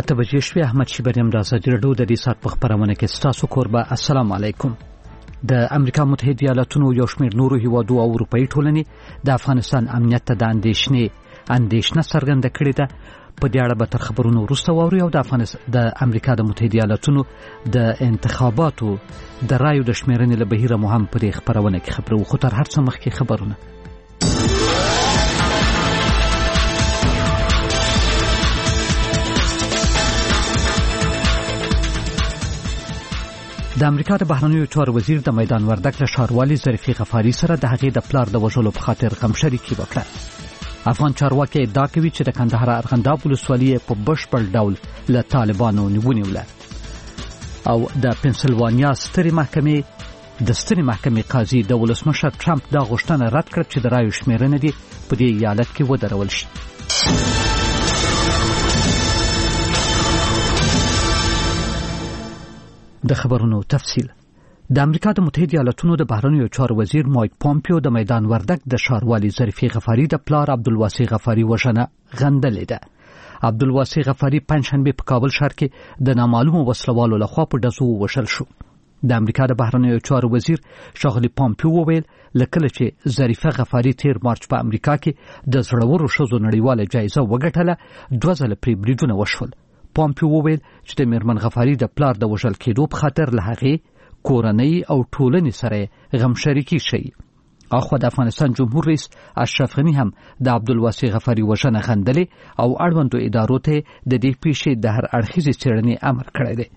اته بجې شوې. احمد شیبریم د ازادي راډیو د دې سات په خبرونه کې ستاسو کوربه. السلام علیکم. د امریکا متحده ایالاتونو یو شمېر نورو هیوادو او اروپאי ټولنې د افغانستان امنیت ته د اندېښنه څرګنده کړې ده. په دې اړه به تر خبرونو وروسته واورو. او د امریکا د متحده ایالاتونو د انتخاباتو د رایو د شمېرنې له بهیره مو هم په دې خبرونه کې خبرو. خو تر هر څه مخکې خبرونه. د امریکا د بهرنیو چارو وزیر د میدان وردګ له ښاروالي ظریفې غفاري سره د هغې د پلار د وژلو په خاطر غم شریکي وکړه. افغان چارواکي ادعا کوي چې د کندهار ارغنداب ولسوالي په بشپړ ډول له طالبانو ونیوله. او د پنسلوانیا سترې محکمې قاضي د ولسمشر ټرمپ دا غوښتنه رد کړه چې د رایو شمېرنه دې په دې ایالت کې ودرول شي. د خبرونو تفصیل. د امریکا د متحده ایالاتونو د بهرنیو چارو وزیر مایک پامپیو د میدان وردګ د ښاروالي ظریفې غفاري د پلار عبدالواسع غفاري وژنه غندلې ده. عبدالواسع غفاري پنځشنبه په کابل ښار کې د نامعلومو وسلوالو لخوا په ډزو ووژل شو. د امریکا د بهرنیو چارو وزیر ښاغلي پامپیو وویل لکه چې ظریفه غفاري تیر مارچ په امریکا کې د زړورو ښځو نړیواله جایزه وګټله، 2 ځله پرې بریدونه وشول. پامپیو وویل چې د میرمن غفاري د پلار د وژل کېدو په خاطر له هغې کورنۍ او ټولنې سره غم شریکي شي. اخو د افغانستان جمهور رئیس اشرف غني هم د عبدالواسع غفاري وژنه غندلې او اړوندو ادارو ته د دې پیښې د هر اړخیزې څېړنې امر کړی دی.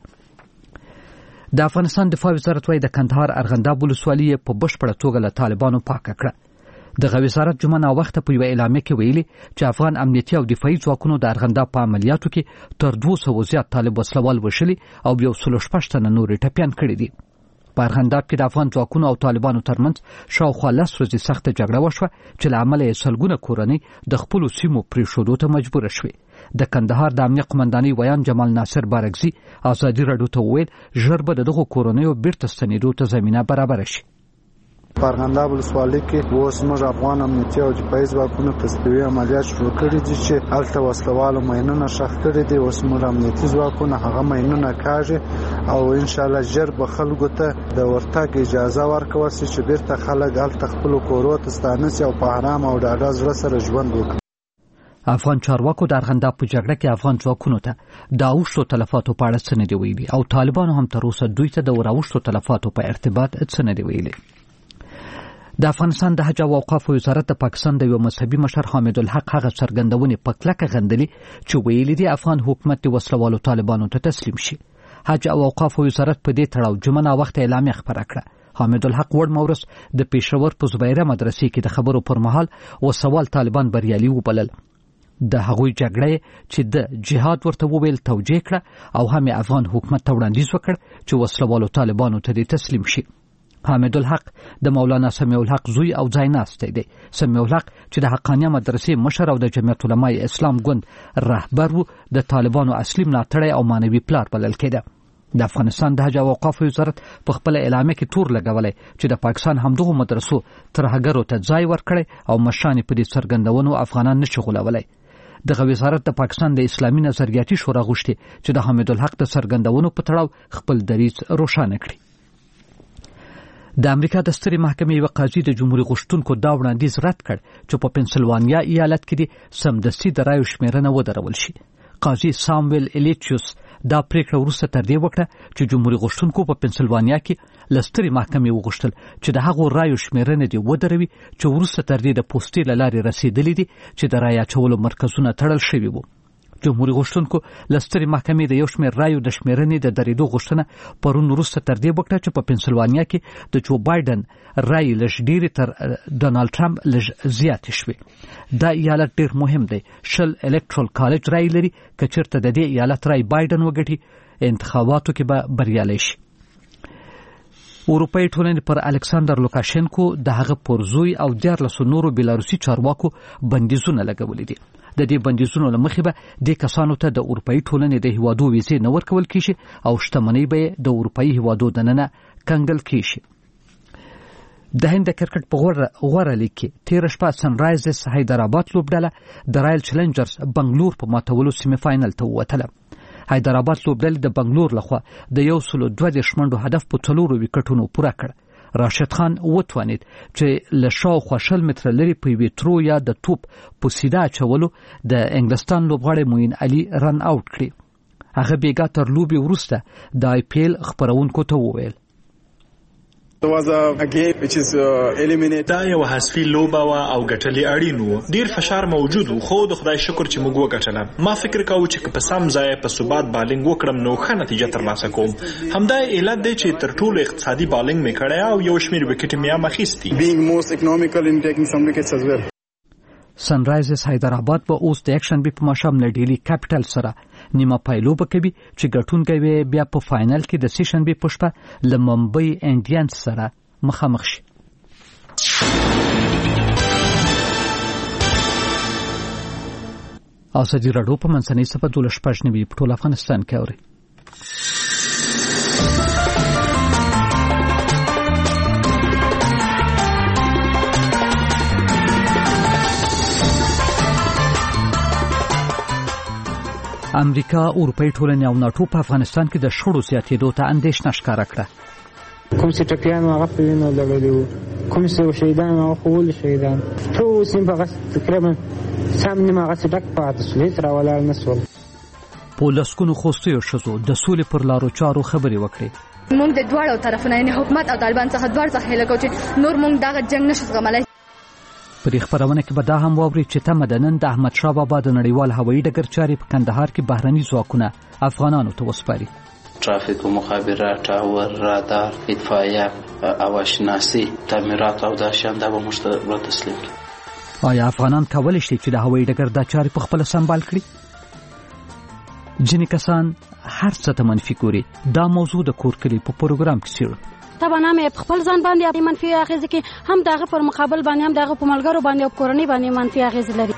د افغانستان دفاع وزارت وايي د کندهار ارغنداب ولسوالي په بشپړه توګه له طالبانو پاکه کړه. دغه وزارت جمعه ناوخته په یو اعلامیه کې ویلي چې افغان امنیتي او دفاعي ځواکونو د ارغنداب په عملیاتو کې تر 200 زیات طالب وسلوال وژلي او 116 تنه نور ټپیان کړي دي. په ارغنداب کې د افغان ځواکونو او طالبانو ترمنځ شاوخوا 10 ورځې سخته جګړه وشوه چې له امله یې سلګونه کورنۍ د خپلو سیمو پرېښودو ته مجبوره شوې. د کندهار د امنیه قمندانۍ ویان جمال ناصر بارکزي ازادي راډیو ته وویل ژر به دغه کورنیو بیرته ستنېدو ته زمینه برابره شي. په ارغنداب ولسوالۍ کې اوس موږ افغان امنیتي او دفاعي ځواکونو تصفیوي عملیات شروع کړي دي چې هلته وسلوالو ماینونه ښخ کړي دي. اوس موږ امنیتي ځواکونه هغه ماینونه کاږي او انشاءالله ژر به خلکو ته د ورتګ اجازه ورکول شي چې بیرته خلک هلته خپلو کورو ته ستانه شي او په ارام او ډاډه زړه سره ژوند وکړي. افغان چارواکو د ارغنداب په جګړه کې افغان ځواکونو ته د اوښتو تلفاتو په اړه څه نه دي ویلي او طالبانو هم تر اوسه دوی ته د اوښتو تلفاتو په ارتباط څه نه دي ویلي. د افغانستان د حج او اوقافو وزارت د پاکستان د یو مذهبي مشر حامد الحق هغه څرګندونې په کلکه غندلې چې ویلي دي افغان حکومت د وسلوالو طالبانو ته تسلیم شي. حج او اوقافو وزارت په دې تړاو جمعه ناوخته اعلامیه خپره کړه. حامد الحق وړ مورس د پېښور په زبیره مدرسې کې د خبرو پر مهال وسوال طالبان بریالي وبلل. د هغوی جګړه چې د جهاد ورته وویل توجیه کړه او هم افغان حکومت ته وړاندیز وکړ چې وسلوالو طالبانو ته تسلیم شي. حامد الحق د مولانا سمیع الحق زوی او ځایناستی دی. سمیع الحق چې د حقانیه مدرسې مشر او د جمعیت علماء اسلام ګوند رهبر و د طالبانو اصلي ملاتړی او مانوي پلار بلل کېده. د افغانستان د حج او اوقافو وزارت په خپل اعلامیه کې تور لګولی چې د پاکستان همدغو مدرسو ترهګرو ته ځای ورکړی او مشران په دې څرګندونو افغانان نشي غولولی. دغه وزارت د پاکستان د اسلامي نظریاتي شورا غوښتي چې د حامد الحق د څرګندونو په تړاو خپل دریځ روښانه کړي. د امریکا د سترې محکمې یو قاضي د جمهوریت غوښتونکو دا وړاندیز رد کړ چې په پنسلوانیا ایالت کې سمدستي د رایو شمېرنه ودرول شي. قاضي سامویل الیچیوس دا پریکړه وروسته تر دې وکړه چې جمهوریت غوښتونکو په پنسلوانیا کې له سترې محکمې وغوښتل چې د هغو رایو شمېرنه دې ودروي چې وروسته تر دې د پوستې له لارې رسېدلي دي چې د رایې اچولو مرکزونه تړل شوي وو. جمهوریت غوښتونکو له سترې محکمې د یو شمېر رایو د شمېرنې د درېدو غوښتنه پرون وروسته تر دې وکړه چې په پنسلوانیا کې د جو بایډن رایې لږ ډېرې تر ډونالډ ټرمپ لږ زیاتې شوې. دا ایالت ډېر مهم دی. 20 الکټرال کالج رایې لري. که چېرته د دې ایالت رای بایډن وګټي انتخاباتو کې به بریالی شي. اروپאי ټولنې پر الکساندر لوکاشنکو د هغه پرزوی او 14 نورو بلاروسي چارواکو بندیزونه لګولي دي. د دې بندیزونو له مخې به د کسانو ته د اروپאי ټولنې د هیوادو ویزې نه ورکول کیږي او شتمنۍ به د اروپאי هیوادو دننه کنګل کیږي. د هند کرکټ په غوړه لیګ کې تیر شپه سن رایزرز حیدرآباد لوبډله د رایل چیلنجرز بنگلور په ماتولو سیمه فائنل ته ووتله. حیدرآباد لوبډلې د بنگلور لخوا د 132 منډو هدف په 4 وکټونو پوره کړ. راشد خان وتوانید چې له شاوخوا 20 متره لري په یوې ترو یا د توپ په سیده اچولو د انګلستان لوبغاړی معین علي رن آوټ کړي. هغه بیګا تر لوبې وروسته د آی پی ایل خبرونکو ته وویل دا یو حذفي لوبه وه او ګټلې اړین وو. ډیر فشار موجود و خو د خدای شکر چې موږ وګټله. ما فکر کاوه چې په سم ځای په ثبات بالینګ وکړم نو ښه نتیجه ترلاسه کوم. همدا علت دی چې تر ټولو اقتصادي بالینګ مې کړی او یو شمېر وکټې مې هم اخیستي. سنرایزرز حیدرآباد به اوس د یکشنبې په ماښام له ډیلی کیپټل سره نیمه پایلوبه کوي چې ګټونکی بیا په فاینل کې د سې شنبې په شپه له ممبئی انډینز سره مخامخ شي. ازادي راډیو په منځنۍ صفحه 12 په ټول افغانستان کې اوري. امریکا، اروپای ټولنې او ناتو په افغانستان کې د شخړو زیاتېدو ته اندېښنه ښکاره کړه. کوم چې ټپیان هغه په وینو لړلي وو، کوم چې شهیدان هغه خو ولې شهیدان ټول سیم په تقریبا سم نیمه هغه ډک پاتې شول، هېڅ راولاړ نه شول. په لسګونو خوستیو ښځو د سولې پر لارو چارو خبرې وکړې. موږ د دواړو طرفونو یعنې حکومت او طالبان څخه دواړو څخه هیله کوو چې نور موږ دغه جنګ نشو زغملی. په دې خبرونه کې به دا هم واوري چې تمه د نن د احمدشاه بابا د نړیوال هوایي ډګر چارې په کندهار کې بهرني ځواکونه افغانانو ته وسپاري. ترافیک و مخابرات، ټاور، رادار، اطفائیه، هواشناسي، تعمیرات او دا شیان دا به موږ ته تسلیم کړي. آیا افغانان کولی شي چې د هوایي ډګر دا چارې په خپله سمبال کړي؟ ځینې کسان هر څه ته منفي ګوري. دا موضوع د کور کلي په پروګرام کې څېړو. طبعا هم په خپل ځان باندې منفي اغیزې کې هم دغه پر مقابل باندې هم دغه په ملګرو باندې او کورنۍ باندې منفي اغیزې لري.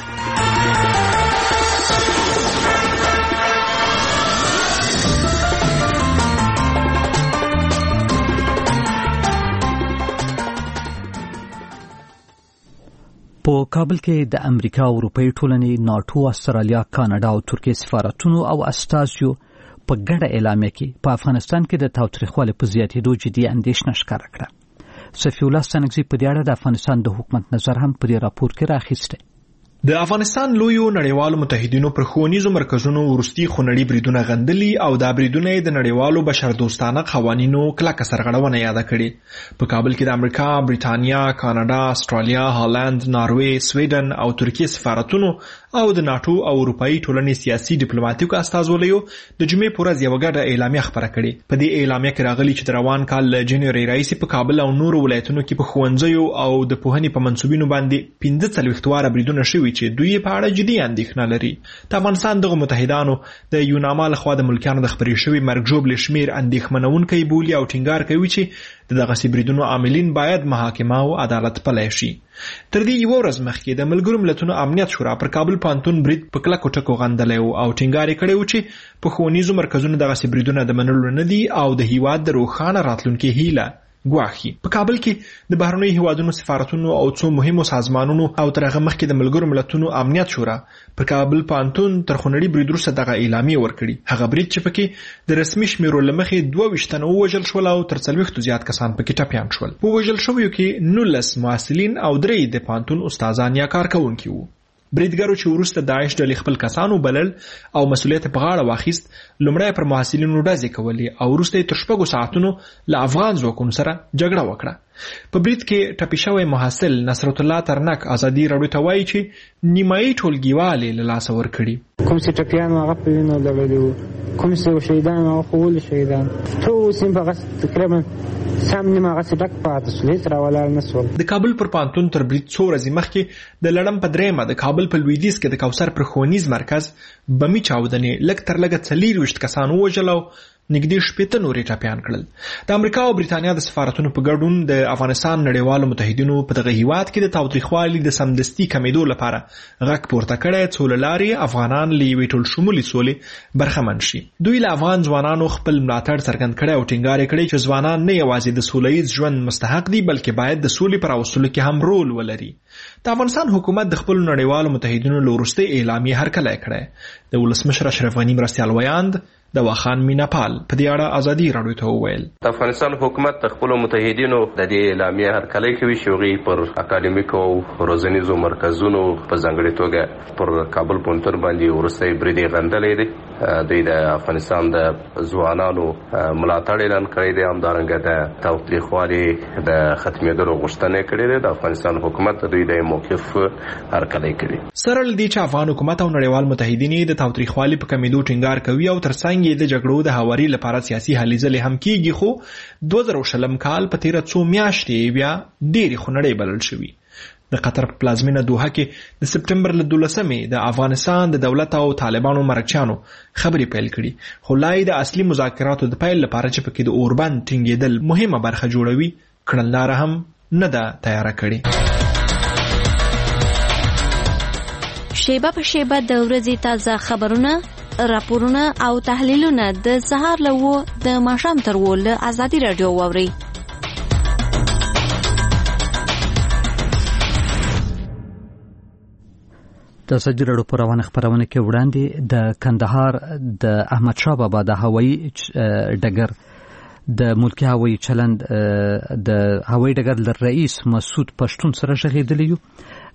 په کابل کې د امریکا، اروپای ټولنې، ناتو، استرالیا، کاناډا او ترکیه سفارتونو او استازیو په ګډه اعلامیه کې په افغانستان کې د تاوتریخوالي په زیاتېدو جدي اندېښنه ښکاره کړه. صفی الله ستانکزی په دې اړه د افغانستان د حکومت نظر هم په دې راپور کې راخیسته. د افغانستان لویو نړیوالو متحدینو پر ښوونیزو مرکزونو وروستي خونړي بریدونه غندلي او دا بریدونه د نړیوالو بشردوستانه قوانینو کلکه سرغړونه یاده کړې. په کابل کې د امریکا، بریتانیا، کاناډا، استرالیا، هالند، ناروې، سویډن او ترکیه سفارتونو او د ناتو او اروپایي ټولنې سیاسي ډیپلوماټیکو استازولیو د جمعې په ورځ یوه ګډه اعلامیه خپره کړې. په دې اعلامیه کې راغلي چې د روان کال له جنوري راهیسې په کابل او نورو ولایتونو کې په ښوونځیو او د پوهنې په منصوبینو باندې 45 واره بریدونه شوي چې دوی په اړه جدي اندېښنه لري. د افغانستان دغه متحدانو د یوناما لخوا د ملکیانو د خپرې شوي مرګ ژوبلې شمېر اندېښمنونکی بولي او ټینګار کوي چې دغسې بریدونو عاملین باید محاکمه او عدالت پلی شي. تر دې یوه ورځ مخکې د ملګرو ملتونو امنیت شورا پر کابل پوهنتون برید په کلکو ټکو غندلی و او ټینګار یې کړی و چې په ښوونیزو مرکزونو دغسې بریدونه د منلو نه دي او د هیواد د روښانه راتلونکي هیله ګواښي. په کابل کې د بهرنیو هیوادونو سفارتونو او څو مهمو سازمانونو او تر هغه مخکې د ملګرو ملتونو امنیت شورا پر کابل پوهنتون تر خونړي برید وروسته دغه اعلامیه ورکړي. هغه برید چې پکې د رسمي شمیرو له مخې 22 تنه ووژل شول او تر 40 زیات کسان پکې ټپیان شول. په وژل شویو کې 19 محصلین او 3 د پوهنتون استادان یا کارکوونکي وو. بریدګرو چې وروسته داعش ډلې خپل کسانو بلل او مسؤلیت په غاړه واخیست، لومړی پر محصلینو ډزې کولې او وروسته یې تر 6 ساعتونو له افغان ځواکونو سره جګړه وکړه. په برید کې ټپي شوی محصل نصرت الله ترنک ازادي راډیو ته وایي چې نیمایي ټولګیوالې له لاسه ورکړي. کوم چې ټپیان هغه په وینو لړلي وو، کوم چې شهیدان هغه خو ولې شهیدان ټول سیم په تقریبا سم نیمه هغه ډک پاتې شول، هېڅ راولاړ نه شول. د کابل پر پوهنتون تر برید څو ورځې مخکې د لړم په درېیمه د کابل په لویدیځ کې د کوثر پر ښوونیز مرکز بمي چاودنې لږ تر لږه 24 کسان ووژل او نږدې 80 نورې ټپیان کړل. د امریکا او بریتانیا د سفارتونو په ګډون د افغانستان نړیوالو متحدینو په دغه هیواد کې د تاوتریخوالي د سمدستي کمیدو لپاره غږ پورته کړی څو له لارې افغانان له یوې ټول شمولي سولې برخمن شي. دوی له افغان ځوانانو خپل ملاتړ څرګند کړی او ټینګار یې کړی چې ځوانان نه یوازې د سولهییز ژوند مستحق دي بلکې باید د سولې پر راوستلو کې هم رول ولري. د افغانستان حکومت د خپلو نړیوالو متحدینو له وروستۍ اعلامیې هرکلی کړی. د ولسمشر اشرف غني مرستیال ویاند دواخان میناپال په دې اړه ازادي راډیو ته وویل د افغانستان حکومت د خپلو متحدینو د دې اعلامیې هرکلی کوي چې هغوی پر اکاډمیکو او روزنیزو مرکزونو په ځانګړې توګه پر کابل پوهنتون باندې وروستی برید یې غندلی دی. دوی د افغانستان د ځوانانو ملاتړ اعلان کړی دی، همدارنګه د تاوتریخوالي د ختمېدلو غوښتنه یې کړې ده. د افغانستان حکومت دوی د موقف هرکلی کوي. سره له دې چې افغان حکومت او نړیوال متحدین د تاوتریخوالي په کمیدو ټینګار کوي او ترڅنګ د جګړو د هواري لپاره سیاسي هلې ځلې هم کیږي، خو 2020 کال په تیره څو میاشتې بیا ډېرې خونړۍ بلل شوي. د قطر په پلازمینه دوحه کې د سپټمبر له 12 د افغانستان د دولت او طالبانو مرکچیانو خبرې پیل کړي، خو لا یې د اصلي مذاکراتو د پیل لپاره چې پکې د اوربند ټینګېدل مهمه برخه جوړوي کړنلاره هم نه ده تیاره کړې. شیبه په شیبه د ورځې تازه خبرونه، راپورونه او تحلیلونه د سهار له 9 د ماښام تر 10 له ازادي راډیو واورئ. د ازادي راډیو په روانه خپرونه کې وړاندې د کندهار د احمد شاه بابا د هوایي ډګر د ملکی هوایي چلند د هوایي ډګر له رئیس مسعود پښتون سره شغېدلی یو.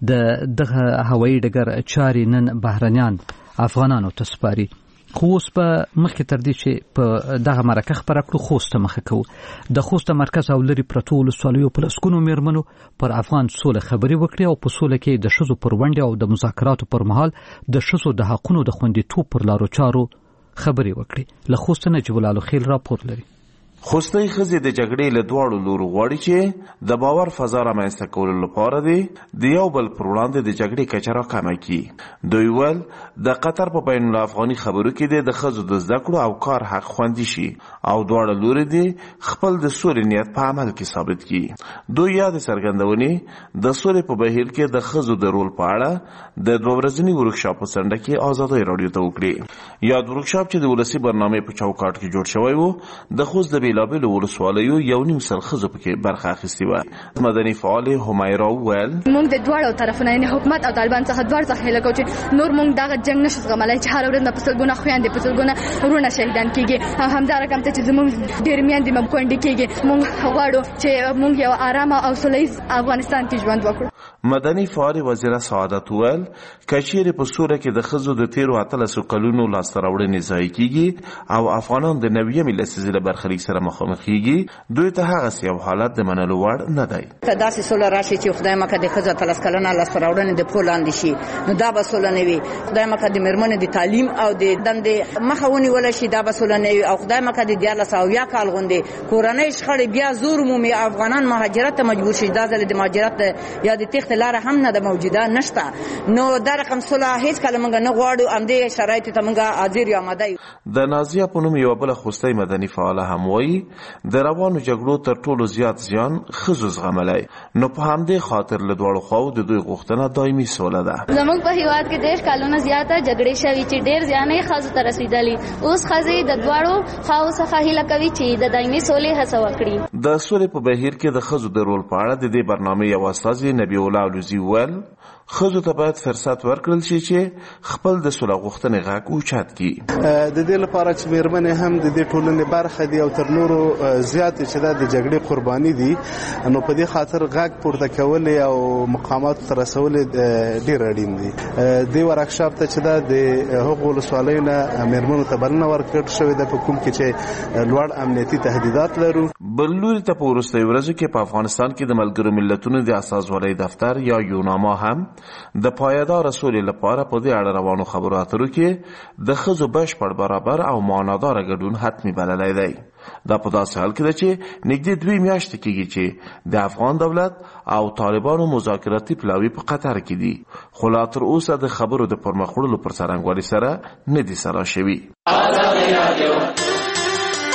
دغه هوایي ډګر چاري نن بهرنیان افغانانو ته سپاري، خو اوس په مخکې تر دې چې په دغه مرکه خپره کړو خوست ته مخه کوو. د خوست مرکز او لرې پرتو ولسوالیو په لسګونو میرمنو پر افغان سوله خبرې وکړې او په سوله کې د ښځو پر ونډې او د مذاکراتو پر مهال د ښځو د حقونو د خوندیتوب پر لارو چارو خبرې وکړې. له خوست نجیب الله خیل راپور لري. خوستی ښځې د جګړې له دواړو لورو غواړي چې د باور فضا رامنځته کولو لپاره دی د یو بل پر وړاندې د جګړې کچه راکمه کړي. دوی ویل د قطر په بین الافغاني خبرو کې دی د ښځو د زده کړو او کار حق خوندي شي او دواړه لوري دی خپل د سولې نیت په عمل کې ثابت کړي. دوی یاد څرګندونې د سولې په بهیر کې د ښځو د رول په اړه د 2 ورځني ورکشاپ په څنډه کې ازادي راډیو ته وکړي. یاد ورکشاپ چې د ولسي برنامې په چوکاټ کې جوړ شوی و د خوست د بیلابیلو ولسوالیو 1.5 سل ښځو پکې برخه اخیستې وه. مدني فعال همیرا وویل موږ د دواړو طرفونو یعنې حکومت او طالبان څخه دواړو څخه هیله کوو چې نور موږ دغه جنګ نشو زغملی چې هره ورځ په سلګونه خویندې په سلګونه وروڼه شهیدان کېږي. همدارنګه چې زموږ ډېرې میندې مو کونډې کېږي. موږ غواړو چې موږ یو ارامه او سوله ییز افغانستان کې ژوند وکړو. مدني فعال وزیره سعادت وویل که چیرې په سوله کې د ښځو د تیرو 18 کلونو لاسته راوړنې ضایع کېږي او افغانان د 90 لسیزې له برخلیک سره مخامخ کېږي، دوی ته هغه یو حالت د منلو وړ نه دی. که داسې سوله راشي چې خدای مکه د ښځو 18 کلنه لاسته راوړنې د پښو لاندې شي، نو دا به سوله نه وي. خدای مکه د مېرمنې د تعلیم او د دندې مخه ونیولی شي، دا به سوله نه وي. او خدای مکه د 1400 کال غوندې کورنۍ شخړې بیا زور مومي، افغانان مهاجرت ته مجبور شي. دا ځل د مهاجرت یا د تېښتې لاره هم نه ده موجوده، نشته. نو دا رقم سوله هیڅ کله موږ نه غواړو. همدې شرایطو ته موږ حاضر یو آماده یو. د نازیه په نوم یوه بله خوستی مدني فعاله هم وایي د روانو جګړو تر ټولو زیات زیان ښځو زغملی، نو په همدې خاطر له دواړو خواو د دوی غوښتنه دایمي سوله ده. زموږ په هیواد کې 10 کلونه زیاته جګړې شوي چې ډېر زیان یې ښځو ته رسېدلي. اوس ښځې د دواړو خواو څخه هیله کوي چې د دایمي سولې هڅه وکړي. د سولې په بهیر کې د ښځو د رول په اړه د دې برنامې یو استازي نبی الله علوزي وویل ښځو ته باید فرصت ورکړل شي چې خپل د سوله غوښتنې غږ اوچت کړي. د دې لپاره چې مېرمنې هم د دې ټولنې برخه دي او تر نورو زیاتې چې دا د جګړې قرباني دي، نو په دې خاطر غږ پورته کول او مقاماتو ته رسول ډېر اړین دي. دې ورکشاپ ته چې دا د هغو ولسوالیو نه مېرمنو ته بلنه ورکړل شوې ده په کوم کې چې لوړ امنیتي تهدیدات لرو. بل لوري ته په وروستیو ورځو کې په افغانستان کې د ملګرو ملتونو د اساسوالۍ دفتر یا یوناما هم د پایدار سولې لپاره په دې اړه روانو خبرو اترو کې د ښځو بشپړ برابر او معناداره ګډون حتمي بللی دی. دا په داسې حال کې ده چې نږدې 2 میاشتې کېږي چې د افغان دولت او طالبانو مذاکراتي پلاوي په قطر کې دي، خو لا تر اوسه د خبرو د پرمخ وړلو پر څرنګوالي سره نه دي سلا شوي.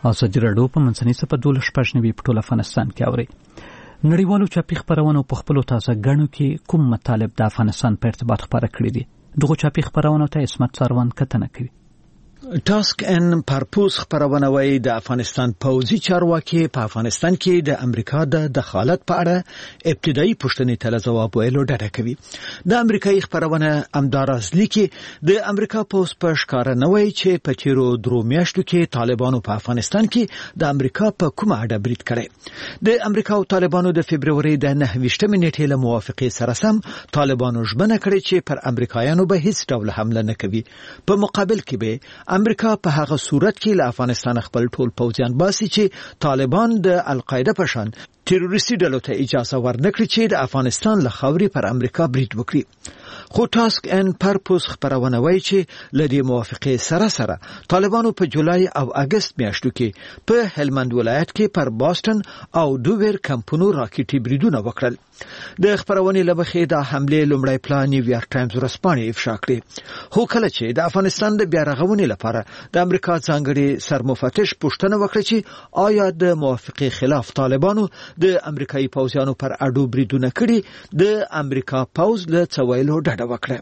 ازادي راډیو په منځنۍ صفحه 12 په ټول افغانستان کې اوري. نړیوالو چاپی خبرونو په خپل تازه غنو کې کوم مطالب د افغانستان په ارتباط خبره کړې دي. دغه چاپی خبرونو ته اسمت سروان کتنه کوي. ټاسک ان پرپوز خبرونه وايي د افغانستان پوځي چارواکي په افغانستان کې د امریکا د دخالت په اړه ابتدایي پوښتنې ته جواب ویلو ډډه کوي. د امریکایي خبرونه امدارز لیکي د امریکا پوز په ښکارا نه وایي چې په تیرو 3 میاشتو کې طالبانو په افغانستان کې د امریکا په کومه اړه برید کړی. د امریکا او طالبانو د فبرवरी د 9 نیټې له موافقې سره سم طالبانو ژمنه کړې چې پر امریکایانو به هیڅ ډول حمله نه کوي. په مقابل کې به امریکا په هغه صورت کې له افغانستان خپل ټول پوځیان باسي چې طالبان د القاعده په شان تروریستي ډلو ته اجازه ورنکړي چې د افغانستان له خاورې پر امریکا برید وکړي. خو ټاسک ان پرپوز خبرونه وايي چې لدی موافقې سره طالبانو په جولای او اگست میاشتو کې په هلمند ولایت کې پر باستن او دوور کمپونو راکټي بریدونه وکړل. د خبرونې لبخې د حمله لومړی پلان نیویارک ټایمز ورسپانې افشا کړی. خو کله چې د افغانستان د بیا رغونې لپاره د امریکا ځانګړي سرمفتش پوښتنه وکړه چې آیا د موافقې خلاف طالبانو د امریکایي پوځیانو پر اډو بریدونه کړي، د امریکا پوځ له څویلو ډډه وکړه.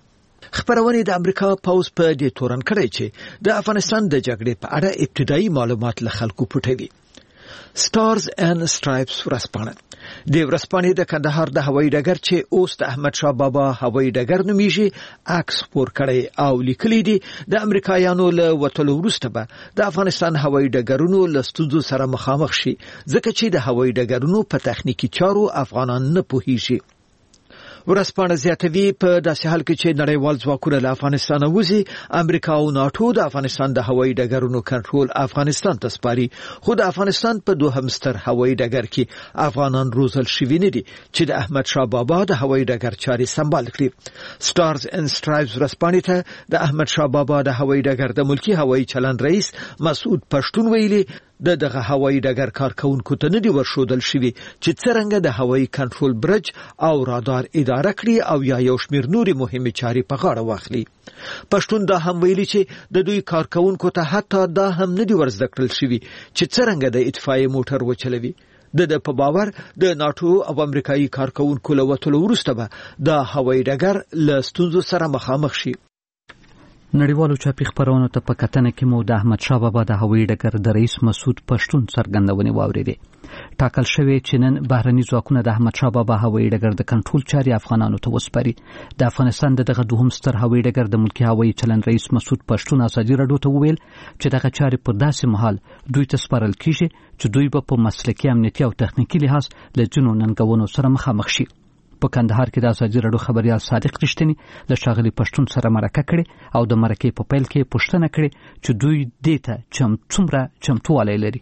خبرونه د امریکا پوځ په دې تورن کړی چې د افغانستان د جګړې په اړه ابتدایي معلومات له خلکو پټوي. سټارز اینڈ سټرایپس ورسپانه د ورسپانې د کندهار د هوایي ډګر چې اوس د احمد شاه بابا هوایي ډګر نومیږي عکس خپور کړی او لیکلی دی د امریکایانو له وټلو وروسته به د افغانستان هوایي ډګرونو له ستونزو سره مخامخ شي ځکه چې د هوایي ډګرونو په تخنیکی چارو افغانان نه پوهیږي. ورسپانه زیاتوي په داسې حال کې چې نړیوال ځواکونه له افغانستان وځي، امریکا او ناتو د افغانستان د هوایي ډګرونو کنټرول افغانستان ته سپاري. خو د افغانستان په دوهم ستر هوایي ډګر کې افغانان روزل شوي نه دي چې د احمد شاه بابا د هوایي ډګر چاري سمبال کړي. سټارز اینڈ سټرایپس ورسپانه ته د احمد شاه بابا د هوایي ډګر د ملکی هوایي چلند رئیس مسعود پښتون ویلي دغه هوایي ډګر کارکونکو ته نه دی ورښودل شوی چې څنګه د هوایي کنټرول برج او رادار اداره کړي او یا یو شمیر نوري مهمه چاري په غاړه واخلي. پښتون دا هم ویلي چې د دوی کارکونکو ته حتی دا هم نه دی ورزده کړل شوی چې څنګه د اطفائیه موټر وچلوي. د په باور د ناتو او امریکایي کارکونکو له وټلو وروسته به د هوایي ډګر له ستونزو سره مخامخ شي. نړیوالو چاپی خبرونو ته په کتنه کې مو د احمد شاه بابا د هوایي ډګر د رئیس مسعود پښتون څرګندونې واورېدې. ټاکل شوی چې نن بهرني ځواکونه د احمد شاه بابا هوایي ډګر د کنټرول چاري افغانانو ته وسپاري. د افغانستان دغه دوهم ستر هوایي ډګر د ملکی هوایي چلند رئیس مسعود پښتون ازادي راډیو ته وویل چې دغه چاري په داسې مهال دوی ته سپارل کیږي چې دوی په مسلکي امنیتي او تخنیکی لحاظ له جنو ننګونو سره مخامخ شي. په کندهار کې د ازادي راډیو خبريال صادق رښتینی له شاغلي پښتون سره مرکه کړي او د مرکې په پیل کې پوښتنه کړې چې دوی دې ته څومره چمتووالی لري.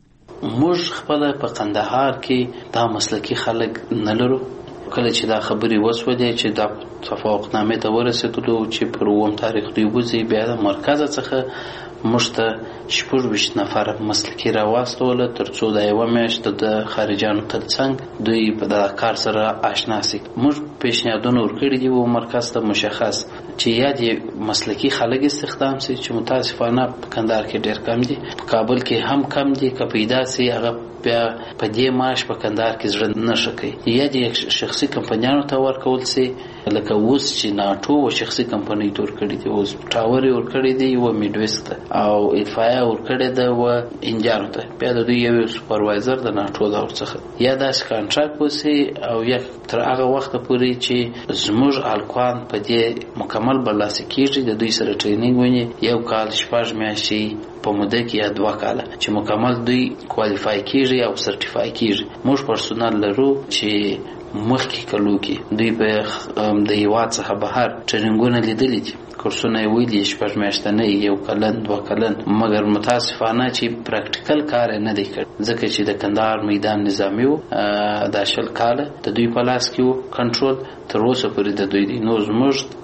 موږ خپل په کندهار کې دا مسلکي خلک نه لرو. کله چې دا خبري وسولې چې دا توافقنامه ته ورسېدلو چې پر 9 تاریخ دوی وځي، بیا د مرکز څخه موږ ته 26 نفر مسلکي راوستل ترڅو د یو میاشت د خارجانو ترڅنګ دوی په دا کار سره آشنا شي. موږ پیشنهادونه ورکړي دي او مرکز ته مشخص چې یا دې مسلکي خلک استخدام شي چې متاسفانه په کندهار کې ډېر کم دي، په کابل کې هم کم دي، که پیدا شي هغه بیا په دې معاش په کندهار کې زړه نه شي. یا دې شخصي کمپنیانو ته ورکول شي لکه اوس چې ناټو او شخصي کمپنۍ تور کړي دي، اوس ټاور ورکړي دي او میډويست او اطفائیه ورکړي ده او انجارو ته بیا د دوی یو سپروایزر د ناټو دا ورڅخه یا داس کانټراکټ وسی او یا تر هغه وخت پورې چې زموږ الکوان په دې مکمل برلاسي کیږي د دوی سره ټریننګ ونی یو کال 6 میاشتې په موده کې یا 2 کاله چې مکمل دوی کوالیفای کیږي او سرټیفای کیږي. موږ پرسونل لرو چې مخکې کلو کې دوی په د یوات څخه بهر ټریننګونه لیدلي دي، کورسونه یې ویلي 6 میاشتنۍ، 1 کلن، 2 کلن، مګر متاسفانه چې پریکټیکل کار نه دی کړی ځکه چې د کندهار میدان نظامی و دا 10 کاله د دوی په لاس کې و کنټرول تر اوسه پورې د دوی دی. نو زموږ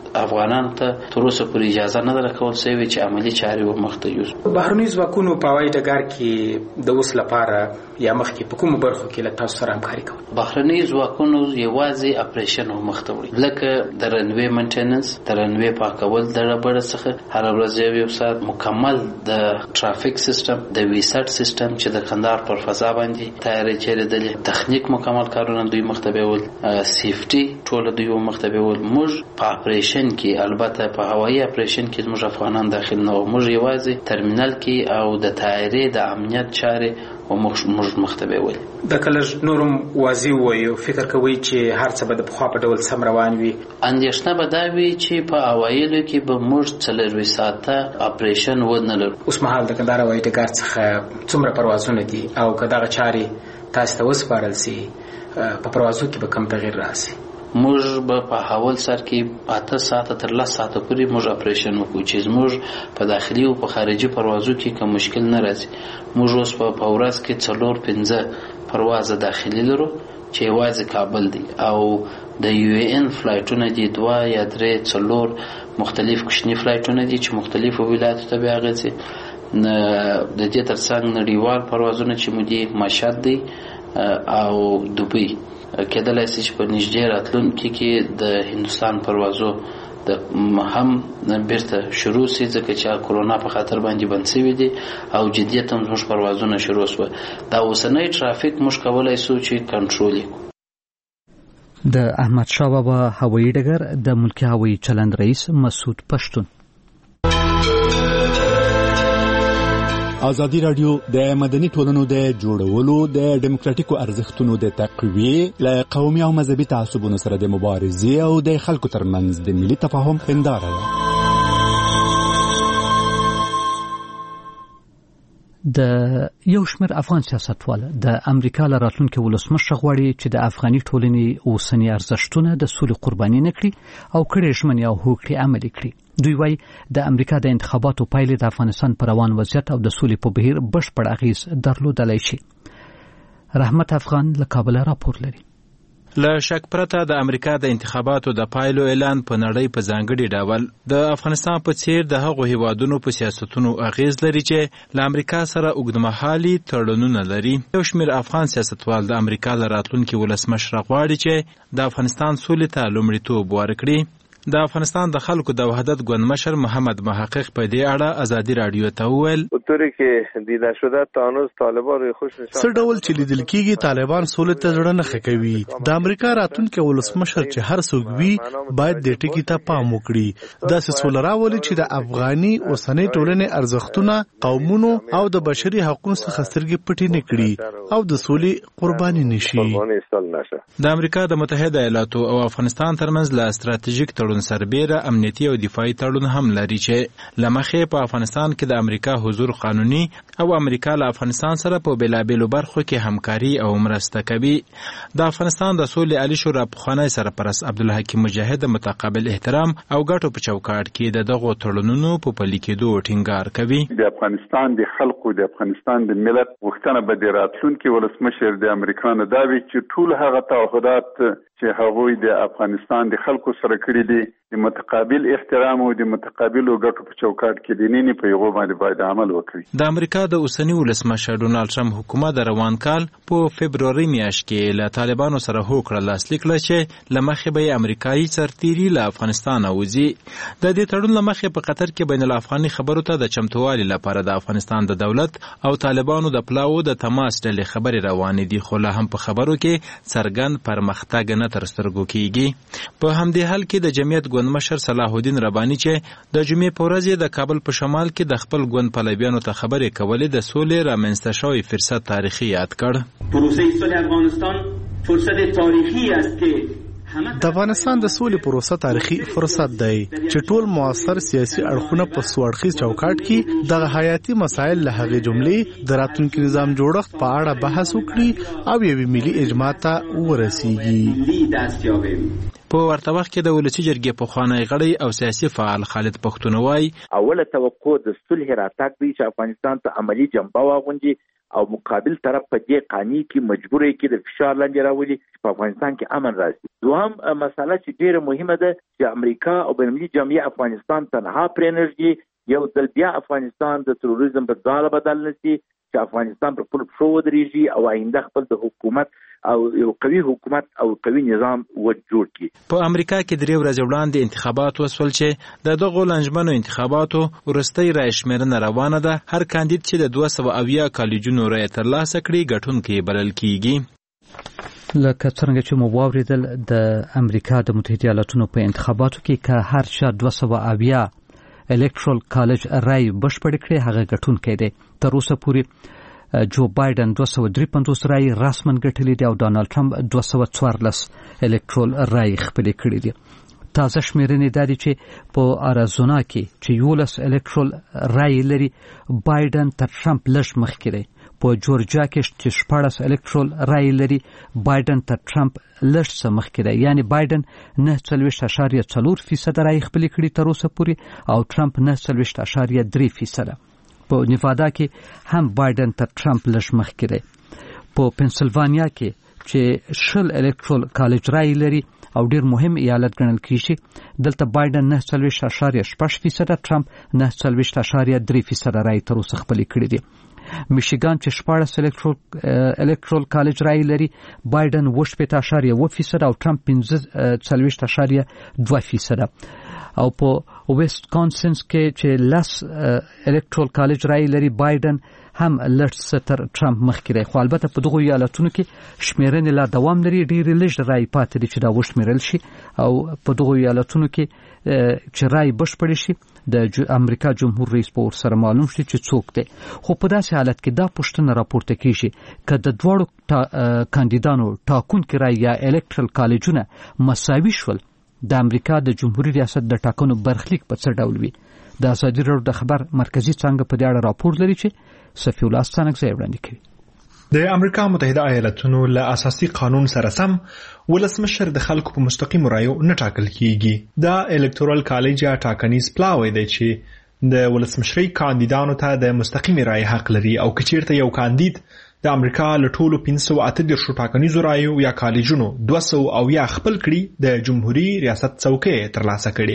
افغانانو ته تر اوسه پورې اجازه نه درکول شوې چې عملی چارې ومخته یوسو. بهرني ځواکونو په هوایي ډګر کې د اوس لپاره یا مخکې په کومو برخو کې له تاسو سره همکاري کوي؟ بهرني ځواکونو یوازې اپریشن ومخته وړي، لکه د رنوی منټیننس، د رنوی پاکول د ربړ څخه هر ورځ یو ساعت مکمل د ټرافیک سیستم، د ویسټ سیستم چې د کندهار پر فضا باندې تیارې چیرېدلې، تخنیک مکمل کارونه دوی مخته بیول، سیفټي ټول دوی مخته بیول. موږ په اپریشن کې البته په هوایي اپریشن کې موږ افغانان داخل نه وو، موږ یوازې ترمینل کې او د تیارې د امنیت چارې موږ مخته بیول. د کله نورم واضح وایو فکر کوي چې هر څه به د پخوا په ډول سم روان وي؟ اندېښنه به دا وي چې په اوایلو کې به موږ 4 ساعته اپریشن ونه لرو. اوس مهال د کندهار هوایي ډګر څخه څومره پروازونه دي او که دغه چارې تاسو ته وسپارل سي په پروازو کې به کوم تغییر راسي؟ موږ به په حوال سر کې 8 ساعته تر 10 ساعته پورې موږ اپریشن وکړو چې موږ په داخلي او په خارجي پروازو کې کوم مشکل نه راځي. موږ اوس په ورځ کې 4-5 پرواز داخلي لرو چې یوازې کابل دی او د یو ان فلایټونه دي 2 یا 3-4 مختلف کوچني فلایټونه دي چې مختلفو ولایتونو ته به راځي. د دې ترڅنګ نړیوال پروازونه چې مو دي مشهد دی او دوبۍ کېدلای شي چې په نږدې راتلونکي کې د هندستان پروازو د هم بیرته شروع شي ځکه چې کورونا په خاطر باندې بند شوی دی او جدیت هم زموږ پروازونه شروع شو. دا اوسنۍ ټرافیک موږ کولای شو چې کنټرول کړو. د احمد شاه بابا هوایي ډګر د ملکی هوایي چلند رئیس مسعود پښتون. ازادي رادیو د مدني ټولنو د جوړولو د ډیموکراتیکو ارزښتونو د تقویې له قومي او مذهبي تعصبونو سره د مبارزې او د خلکو ترمنځ د ملي تفاهم هنداره ده. د یو شمېر افغان سیاستوال د امریکا له راتلونکي ولسمشر غواړي چې د افغاني ټولنې اوسني ارزښتونه د سولې قرباني نه کړي او کړې ژمنې او هوکړې عملي کړي. دوی وايي د امریکا د انتخاباتو پایلې د افغانستان پر روان وضعیت او د سولې په بهیر بشپړ اغیز درلودلی شي. رحمت افغان له کابل راپور لري. له شک پرته د امریکا د انتخاباتو د پایلو اعلان په نړۍ په ځانګړي ډول د افغانستان په څیر د هغو هیوادونو په سیاستونو اغیز لري چې له امریکا سره اوږدمهالي تړونونه لري. یو شمېر افغان سیاستوال د امریکا له راتلونکي ولسمشر غواړي چې د افغانستان سولې ته لومړیتوب ورکړي. د افغانستان د خلکو د وحدت ګوند مشر محمد محقق په دې اړه ازادي رادیو ته وویل طوری کې دیده شده تانوز طالبان روی خوش نشان څه ډول چې لیدل کېږي طالبان سولې ته زړه نه ښه کوي. د امریکا راتلونکي ولسمشر چې هر څوک وي باید د ټکي ته پام وکړي. داسې سوله راولي چې د افغاني اوسنۍ ټولنې ارزښتونه قومونو او د بشري حقوقو څخه سترګې پټې نه کړي او د سولې قرباني نشي. د امریکا د متحده ایالاتو او افغانستان ترمنځ له ستراتیژیک تړون سربیره امنیتي او دفاعي تړون هم لري چې لمخې په افغانستان کې د امریکا حضور قانوني او امریکا له افغانستان سره په بیلابیلو برخو کې همکاري او مرسته کوي. د افغانستان د سولې عالی شورا پخوانی سرپرست عبدالحکیم مجاهد متقابل احترام او ګټو په چوکاټ کې د دغو تړونونو په پلي کېدو ټینګار کوي. د افغانستان د خلکو د افغانستان د ملت غوښتنه به د راتلونکي ولسمشر د امریکا نه دا وي چې ټول هغه تعهدات چې هغوی د افغانستان د خلکو سره کړي دي د متقابل احترام او د متقابل ګټو په چوکاټ کې د نینې په یغو باندې باید عمل وکړي. د امریکا د اوسنی ولسمشر ډونالد ټرمپ حکومت د روان کال په فبروري میاشت کې له طالبانو سره هوکړه لاسلیک کړه چې لمخې به امریکایي سرتیري له افغانستان وځي. د دې تړون لمخې په قطر کې بین الافغاني خبرو ته د چمتووالي لپاره د افغانستان د دولت او طالبانو د پلاو د تماس ډلې خبرې روانې دي، خو لا هم په خبرو کې څرګند پرمختګ نه تر سترګو کېږي. په همدې حال کې د جمعیت ګوند مشر صلاح الدین رباني چې د جمعې په ورځ د کابل په شمال کې د خپل ګوند پلویانو ته خبرې کولې د سولې رامنځته شوی فرصت تاریخي یاد کړ. پروسه صلح افغانستان فرصت تاریخی است که د افغانستان د سولې پروسه تاریخي فرصت دی چې ټول موثر سیاسي اړخونه په سوړخي چوکاټ کې د حیاتي مسایل له هغې جملې د راتلونکي نظام جوړښت په اړه بحث وکړي او یوې ملي اجماع ته ورسیږي. په ورته وخت کې د ولسی جرګې پخوانی غړی او سیاسي فعال خالد پښتون وایي اوله توقع د صلح راتګ دی چې افغانستان ته عملی جنبه واغوندي او مقابل طرف په دې قانون کې مجبورې کې د فشار لاندې راولي په افغانستان کې امن راشي. دوهم مسله چې ډیره مهمه ده چې امریکا او بینالمللي جامعه افغانستان تنها پرېنږدي یو ځل بیا افغانستان د تروریزم په ځاله بدل نشي چې افغانستان پر خپل پښو ودرېږي او آینده خپل د حکومت او یو قوي حکومت او قوي نظام جوړ کړي. په امریکا کې 3 ورځې وړاندې انتخابات وسول چې د دغو لنجمنو انتخاباتو وروستۍ رای شمیرنه روانه ده. هر کاندید چې د 270 کالجونو رای ترلاسه کړي ګټونکی بلل کیږي. لکه څنګه چې مو واوریدل د امریکا د متحده ایالاتونو په انتخاباتو کې که هر چا 270 الکترال کالج رای بشپړ کړي هغه ګټونکی دی. تر اوسه پورې جو بایدن 253 رای رسمن ګټلې دي او ډانلډ ټرمپ 214 الکترال رای خپل کړي دي. تازه شمیرنې دادي چې په اریزونا کې چې 11 الکترال رای لري بایدن تر ټرمپ لږ مخکې دی. په جورجیا کې چې 14 الکترال رای لري بایدن تر ټرمپ لږ څه مخکې دی. یعنی بایدن 9.4% رای خپل کړي تر اوسه پورې او ټرمپ 9.3%. په نیوادا کې هم بایدن تر ټرمپ لږ مخکې دی. په پنسلوانیا کې چې 10 الکترال کالج رای لري او ډیر مهم ایالت ګڼل کیږي دلته بایدن 9.6% ټرمپ 9.3% رای تر اوسه خپل کړي دي. میشیګان چې 14 الکترال کالج رای لري بایدن 8.1% او ټرمپ 15.2%. او په ویسکانسن کې چې 10 الکترال کالج رای لري بایدن هم لږ ستر ټرمپ مخکې دی. خو البته په دغو ایالتونو کې شمیرنې لا دوام لري. ډېر لږ رای پاتې دي چې دا وشمیرل شي او په دغو ایالتونو کې چې رای بشپړ شي د امریکا جمهور رئیس په سره معلوم شي چې څوک دی. خو په داسې حالت کې دا پوښتنه راپورته کیږي که د دواړو کاندیدانو ټاکونکي رای یا الکترال کالجونه مساوي شول د امریکا د جمهوریت ریاست د ټاکنو برخلیک په څه ډول وي. د ازادي راډیو د خبر مرکزی څنګه په دې اړه راپور لري چې صفی الله ستانکزی وړاندې کوي. د امریکا متحده ایالاتونو له اساسي قانون سره سم ولسمشر د خلکو په مستقیم رایو نه ټاکل کیږي. دا الکتورال کالج یا ټاکنیز پلاوی دی چې د ولسمشري کاندیدانو ته د مستقیم رای حق لري او کچیرته یو کاندید د امریکا له ټولو 538 ټاکنیزو رایو یا کالجونو 200 او یا خپل کړي د جمهوریت ریاست څوکۍ ترلاسه کړي.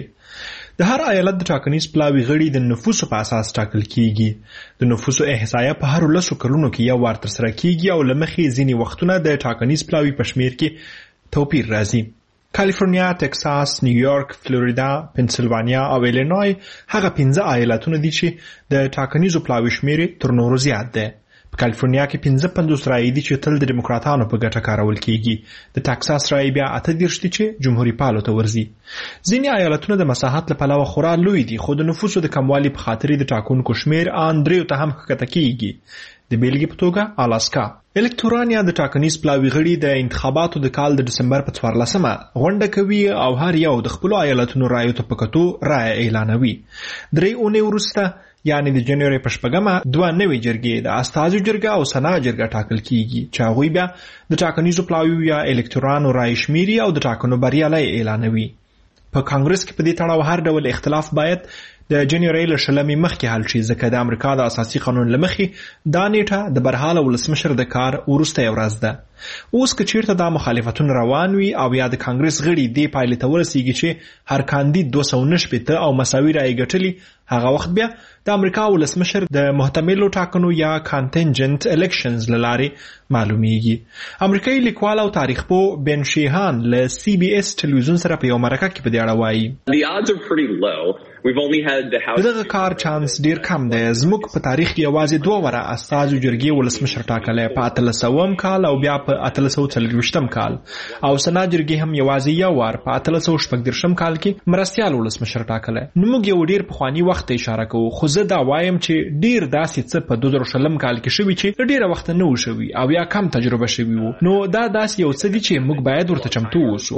د هر ایالت د ټاکنیز پلاوی غړي د نفوسو په اساس ټاکل کیږي. د نفوسو احصایه په هر 10 کلونو کې یو وار ترسره کیږي او لمخې ځینې وختونه د ټاکنیز پلاوی په شمیر کې توپیر راځي. کالیفورنیا، ټکساس، نیویارک، فلوریدا، پنسلوانیا او ایلینوی هغه 15 ایالتونه دي چې د ټاکنیزو پلاوی شمیر تر نورو زیات دی. په کالیفورنیا کې 55 رای دي چې تل د دیموکراتانو په ګټه کارول کیږي. د ټکساس رای بیا 38 دي چې جمهوریت پالو ته ورځي. ځینې ایالتونه د مساحت له پلوه خورا لوی دي خو د نفوسو د کموالي په خاطر د ټاکنو شمیر اندریو ته هم ښکته کیږي. د بیلګې په توګه الاسکا الکتورانیا د ټاکنیز پلاوی غړي د انتخاباتو د کال د دسمبر په 14مه غونډه کوي او هر یو د خپل ایالتونو رایو ته په کتو رای اعلانوي. درې اونۍ وروسته یعنی د جنوري په 8مه 2 نوې جرګې د استازو جرګه او سنا جرګه ټاکل کیږي چې هغوی بیا د ټاکنیزو پلاوی یا الکتورانو رای شمیري او د ټاکنو بریالي اعلانوي. په کانګرس کې په دې تړاو هر ډول اختلاف باید د جنوري له شلمې مخکې حل شي ځکه د امریکا د اساسي قانون له مخې دا نیټه د برحاله ولسمشر د کار وروسته ورځ ده. اوس که چیرته دا مخالفتونه روان وي او یا د کانګرس غړي دې پایلې ته ورسیږي چې هر کاندید 290 او مساوي رای ګټلي هغه وخت بیا د امریکا ولسمشر د محتملو ټاکنو یا کانټینجنت الیکشنز لارې معلومیږي. امریکایي لیکوال او تاریخ پوه بن شیهان له CBS ټلویزیون سره په یو مرکه کې په دې اړه وایي دغه کار چانس ډیر کم دی. زموږ په تاریخ کې یوازې 2 وره استازو جرګې ولسمشر ټاکلی په 1800 کال او بیا په 1840 کال او سنا جرګې هم یوازې یو وار په 1840 کال کې مرستیال ولسمشر ټاکلی. نو موږ یو ډیر پخوانی وخت اشاره کوو خو زه دا وایم چې ډیر داسې څه په 2020 کال کې شوي چې ډیره وخت نه و شوي او یا کم تجربه شوي وو. نو دا داسې یو څه دي چې موږ باید ورته چمتو اوسو.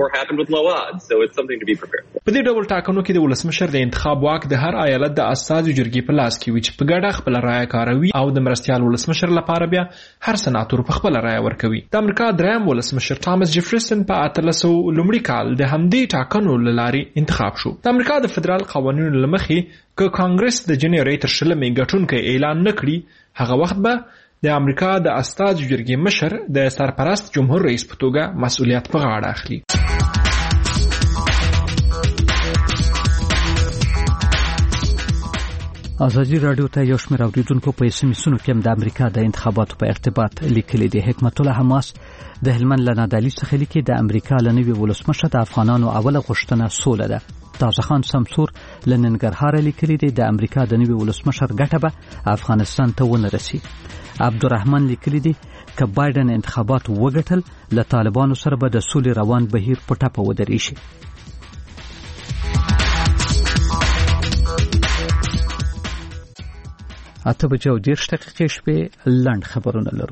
په دې ډول ټاکنو کې د ولسمشر د انتخاب واک د هر ایالت د استازو جرګې په لاس کې وي چې په ګډه خپل رایه کاروي او د مرستیال ولسمشر لپاره بیا هر سناتور په خپل رایه ورکوي. د امریکا دریم ولسمشر ټامس جیفرسن په 1800 لومړي کال د همدې ټاکنو له لارې انتخاب شو. د امریکا د فدرال قوانینو له مخې که کانګرس د جنوري تر 20 ګټونکی اعلان نه کړي هغه وخت به د امریکا د استازو جرګې مشر د سرپرست جمهور رئیس په توګه مسؤلیت په غاړه اخلي. ازادي راډیو ته یو شمېر اوریدونکو په SMS-ونو کې هم د امریکا د انتخاباتو په ارتباط لیکلي دي. حکمت الله حماس د هلمند له نادعلي څخه لیکي د امریکا له نوي ولسمشر د افغانانو اوله غوښتنه سوله ده. تازه خان سمسور له ننګرهاره لیکلي دي د امریکا د نوي ولسمشر ګټه به افغانستان ته ونه رسي. عبدالرحمن لیکلی دی که بایدن انتخابات وګټل له طالبانو سره به د سولې روان بهیر په ټپه ودرېږي. اته بجې او 10 دقیقې شپې لنډ خبرونه لرو.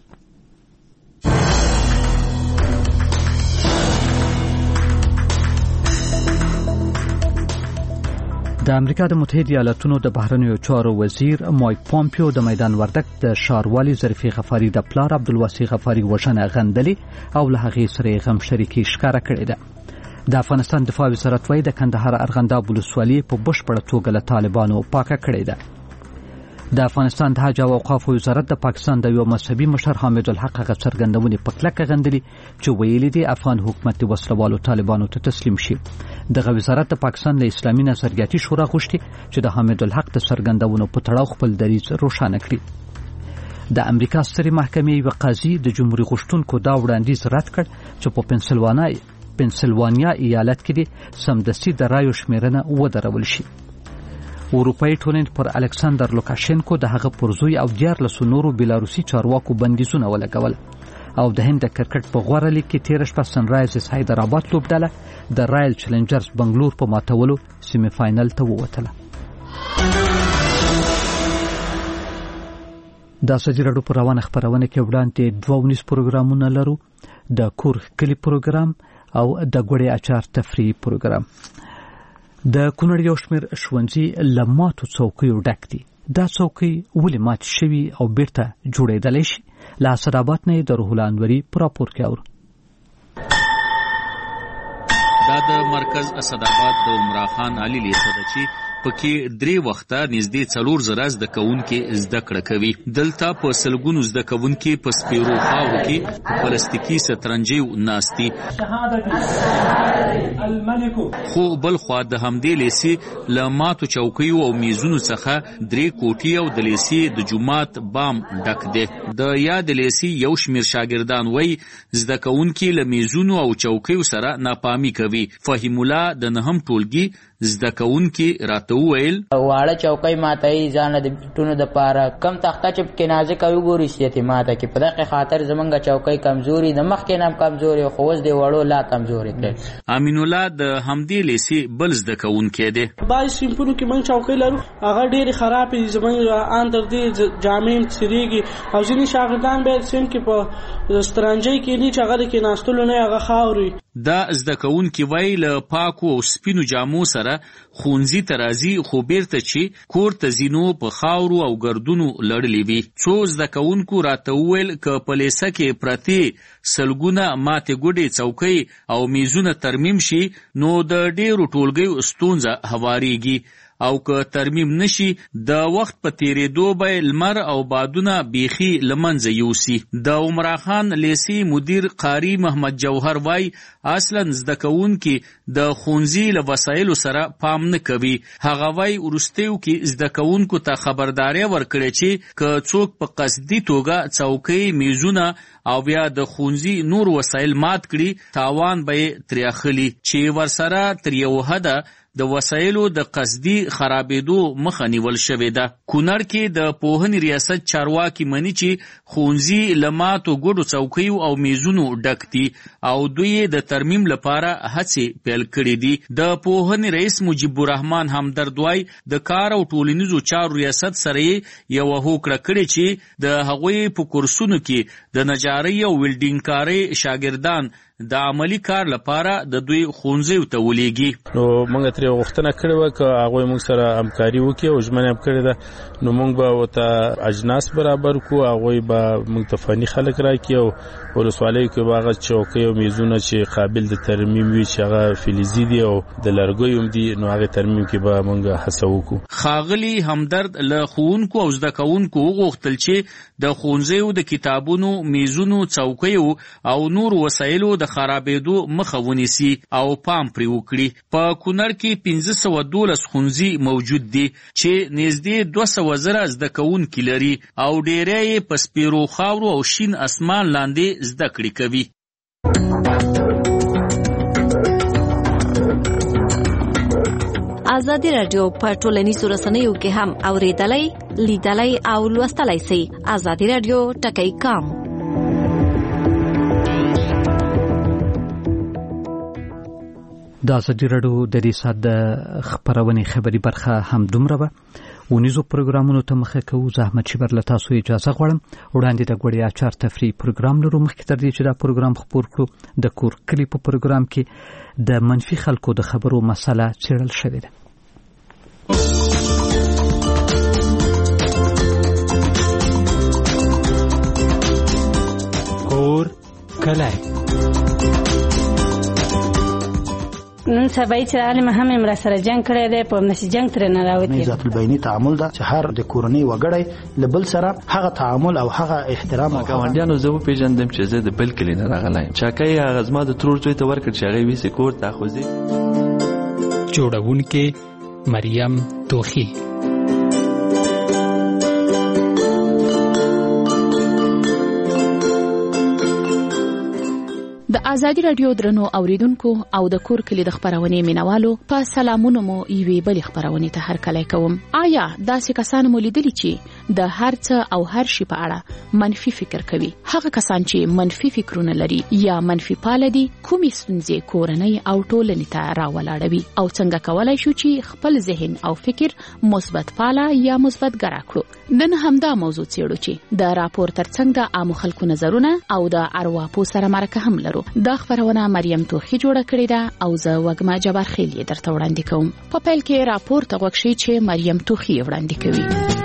د امریکا د متحده ایالاتونو د بهرنیو چارو وزیر مایک پامپیو د میدان وردک د ښاروالي ظریفي غفاري د پلار عبدالواسع غفاري وژنه غندلې او له هغې سره غم شریکي ښکاره کړې ده. د افغانستان دفاع وزارت وايي د کندهار ارغنداب ولسوالي په بشپړه توګه له طالبانو پاکه کړې ده. د افغانستان د حج او اوقاف وزارت د پاکستان د یو مذهبي مشر حامد الحق هغه څرګندونې په کلکه غندلې چې ویلي دي افغان حکومت د وسلوالو طالبانو ته تسلیم شي. دغه وزارت د پاکستان له اسلامي نظریاتي شورا غوښتي چې د حامد الحق د څرګندونو په تړاو خپل دریځ روښانه کړي. د امریکا سترې محکمې یو قاضي د جمهوریت غوښتونکو دا وړاندیز رد کړ چې په پنسلوانیا ایالت کې د سمدستي د رایو شمیرنه ودرول شي. اروپایي ټولنې پر الکساندر لوکاشینکو د هغه پرزوی او 14 نورو بیلاروسي چارواکو بندیزونه ولګول او د هند د کرکټ په غوړه لیګ کې تیر شپه سنرایزرز حیدرآباد لوبډله د رایل چیلنجرز بنگلور په ماتولو سیمی فائنل ته ووتله. د ازادي راډیو په روانه خبرونه کې وړاندې 2 پروګرامونه لرو. د کور کلی پروګرام او د ګوړې اچار تفریحي پروګرام. د کونړ یو شمېر ښوونځي له ماتو څوکیو ډک دي. دا څوکۍ ولې ماتې شوي او بیرته جوړېدلی شي؟ له اسداباد نه د روح الله انوري په راپور کې اورو. دا د مرکز اسداباد د عمرا خان علي لیسه ده چې پکې 3 وخته نږدې 4,000 زده کوونکي زده کړه کوي. دلته په سلګونو زده کوونکي په سپیرو خاورو کې پلاستیکي سترنجیو ناستي. خو بل خوا د همدې لیسې له ماتو چوکیو او میزونو څخه 3 کوټې او د لیسې د جومات بام ډک دی. د یاد لیسې یو شمېر شاګردان وایي زده کوونکي له میزونو او چوکیو سره ناپامي کوي. فهیم الله د 9م ټولګي زده کوونکي راته وویل واړه چوکۍ ماتوي ځان د ټونو د پاره کم تخته چې پکې نازک او ګوري شتي ماته کې په دغه خاطر زمونږ چوکۍ کمزوري د مخکې نام کمزوري خو اوس د وړو لا کمزوري کړي. امین الله د همدې لیسې بل زده کوونکی دی. بعض صنفونو کې موږ چوکۍ لرو هغه ډېرې خرابې دي. زمونږ ان تر دې جامې څیرېږي او ځینې شاګردان به صنف کې په سترنجۍ کې دي چې هغه د کېناستلو نه هغه خاوري. دا زده کوونکي وایي له پاکو او سپینو جامو سره ښوونځي ته راځي خو بیرته چې کور ته ځینو په خاورو او ګردونو لړلي وي. څو زده کوونکو راته وویل که په لیسه کې پرتې سلګونه ماتې ګوډې څوکۍ او میزونه ترمیم شي نو د ډېرو ټولګیو ستونزه هواریږي او که ترمیم نشي د وخت په تیریدو به لمر او بادونه بیخي لمنځه یوسي. د عمرا خان لیسې مدیر قاری محمد جوهر وای اصلا زده کوونکي د ښوونځي له وسایلو سره پام نه کوي. هغه وای وروستیو کې زده کوونکو ته خبرداری ورکړي چې که څوک په قصدي توګه څوکۍ میزونه او بیا د ښوونځي نور وسایل مات کړي تاوان به ترې اخلي چې ورسره تر یو حده د وسایلو د قصدي خرابېدو مخه نیول شوې ده. کونړ کې د پوهنې ریاست چارواکي مني چې ښوونځي له ماتو ګوډو څوکیو او میزونو ډک دي او دوی د ترمیم لپاره هڅې پیل کړې دي. د پوهنې رئیس مجيب الرحمن همدرد وای د کار او ټولنیزو چارو ریاست سره یو هوکړه کړې چې د هغوی په کورسونو کې د نجارۍ او ویلډینګ کارۍ شاګردان د عملی کار لپاره د دوی ښوونځیو ته ولېږي. نو موږ ترې غوښتنه کړې وه که هغوی موږ سره همکاري وکړي او ژمنه یې کړې ده نو موږ به ورته اجناس برابر کړو، هغوی به موږ ته فني خلک راکړي او ولسوالیو کې به هغه چوکۍ او میزونه چې قابل د ترمیم وي چې هغه فلزي دي او د لرګیو هم دي نو هغې ترمیم کې به موږ هڅه وکړو. ښاغلي همدرد له ښوونکو او زده کوونکو وغوښتل چې د ښوونځیو د کتابونو، میزونو، څوکیو او نور وسایلو د خرابېدو مخه ونیسي او پام پرې وکړي. په کونړ کې 1512 ښوونځي موجود دي چې نږدې 200,000 زده کوونکي لري او ډېری یې په سپیرو خاورو او شین اسمان لاندې زده کړې کوي. ازادي راډیو په ټولنیزو رسنیو کې هم اوریدلای، لیدلای او لوستلای شئ. ازادي راډیو ټکی کام. د ازادي راډیو د دې ساعت د خبرونې خبري برخه هم دومره وه. ونیزو پروګرامونو ته مخه کوو. زحمت شبر له تاسو اجازه غواړم. وړاندې د ګوړې اچار تفریح پروګرام لرو. مخکې تر دې چې دا پروګرام خپور کړو د کور کلی په پروګرام کې د منفي خلکو د خبرو مسله څېړل شوې ده. کور کلی نن سبا چې عالم هم امر سره جنگ کړی دی په نشي جنگ تر نه راوتی. ذات البینی تعامل دا چې هر د کورنۍ وګړی لبل سره هغه تعامل او هغه احترام. ګاونډیانو زه په پیژندم چې زه د بل کلی نه راغلایم. چاکای هغه زما د ترور زوی ته ورکړ چې هغه ویسه کور ته خوځي. جوړونکې مریم توخی. د ازادي راډیو درنو اوریدونکو او د کور کلی د خبرونې مینوالو په سلامونه مو یوې بلې خبرونې ته هرکلی کوم. آیا داسې کسان مو لیدلي چې د هر څه او هر شي په اړه منفي فکر کوي؟ هغه کسان چې منفي فکرونه لري یا منفي پاله دي کومې ستونزې کورنۍ او ټولنې ته راولاړوي او څنګه کولای شو چې خپل ذهن او فکر مثبت پاله یا مثبت ګرا کړو؟ نن همدا موضوع څېړو چې د راپور ترڅنګ د عامو خلکو نظرونه او د ارواپو سره مرکه هم لرو. دا خبرونه مریم توخی جوړه کړې ده او زه وګما جبار خیل یې درته وړاندې کوم. په پیل کې راپور ته غوږ شئ چې مریم توخی وړاندې کوي.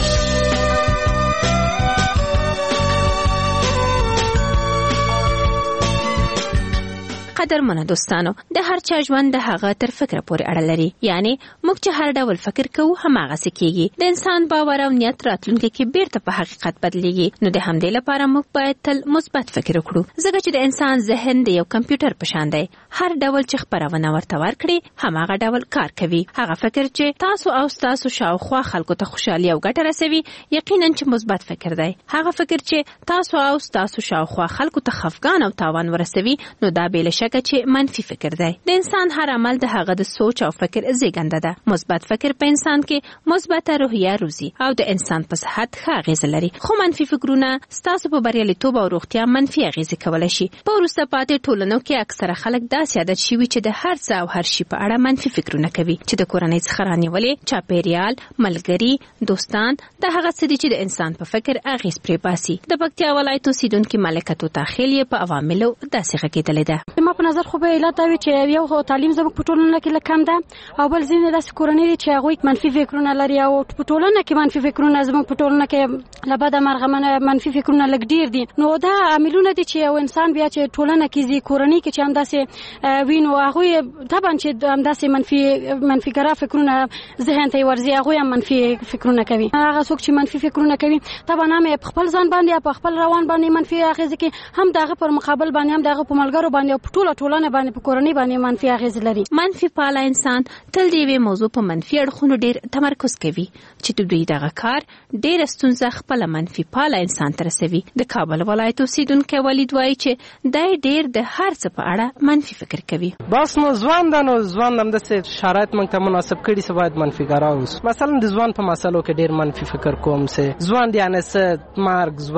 قدرمنه دوستانو، د هر چا ژوند د هغه تر فکر پورې اړه لري. یعنی موږ چې هر ډول فکر کوو هماغسې کیږي. د انسان باور او نیت راتلونکي کې بیرته په حقیقت بدلیږي. نو د همدې لپاره موږ باید تل مثبت فکر وکړو، ځکه چې د انسان ذهن د یو کمپیوټر په شان دی. هر ډول چې خبرونه ورته ورکړي هماغه ډول کار کوي. هغه فکر چې تاسو او تاسو شاوخوا خلکو ته خوشحالي او ګټه رسوي یقینا چې مثبت فکر دی. هغه فکر چې تاسو او تاسو شاوخوا خلکو ته خفګان او تاوان ورسوي نو دا به له چې منفي فکر دی. د انسان هر عمل د هغه د سوچ او فکر زیږنده ده. مثبت فکر په انسان کې مثبت روحیه روزي او د انسان په صحت ښه اغیز لري. خو منفي فکرونه ستاسو په بریالیتوب او روغتیا منفي اغیز کولای شي. په وروسته پاتې ټولنو کې اکثره خلک داسې عادت شوي چې د هر څه او هر شي په اړه منفي فکرونه کوي چې د کورنۍ څخه رانیولې، چاپیریال، ملګري، دوستان د هغه څه دي چې د انسان په فکر اغیز پرې باسي. د پکتیا ولایت اوسیدونکي ملکه توتا خیل یې په عواملو داسې غږېدلې ده. ما په نظر خو به علت دا وي چې یو تعلیم زموږ په ټولنه کې لږ کم ده او بل ځینې داسې کورنۍ دي چې هغوی منفي فکرونه لري او په ټولنه کې منفي فکرونه زموږ په ټولنه کې له بده مرغه منفي فکرونه لږ ډېر دي. نو دا عاملونه دي چې یو انسان بیا چې ټولنه کې ځي کورنۍ کې چې همداسې وي نو هغوی طبعا چې همداسې منفي ګرا فکرونه ذهن ته یې ورځي هغوی هم منفي فکرونه کوي. هغه څوک چې منفي فکرونه کوي طبعا هم په خپل ځان باندې یا په خپل روان باندې منفي اغېزې کوي، هم د هغه پر مقابل باندې هم د هغه په ملګرو باندې او په ټولنه باندې په کورنۍ باندې منفي اغیز لري. منفي پاله انسان تل د یوې موضوع په منفي اړخونو ډېر تمرکز کوي چې د دوی دغه کار ډېره ستونزه خپله منفي پاله انسان ته رسوي. د کابل ولایت اوسیدونکی ولید وایي چې دی ډېر د هر څه په اړه منفي فکر کوي. بس نو ځوان همداسې شرایط موږ ته مناسب کړي چې باید منفي ګرا اوسو. مثلا د ځوان په مسلو کې ډېر منفي فکر کوم چې ځوان یعنې څه مرګ، ځوان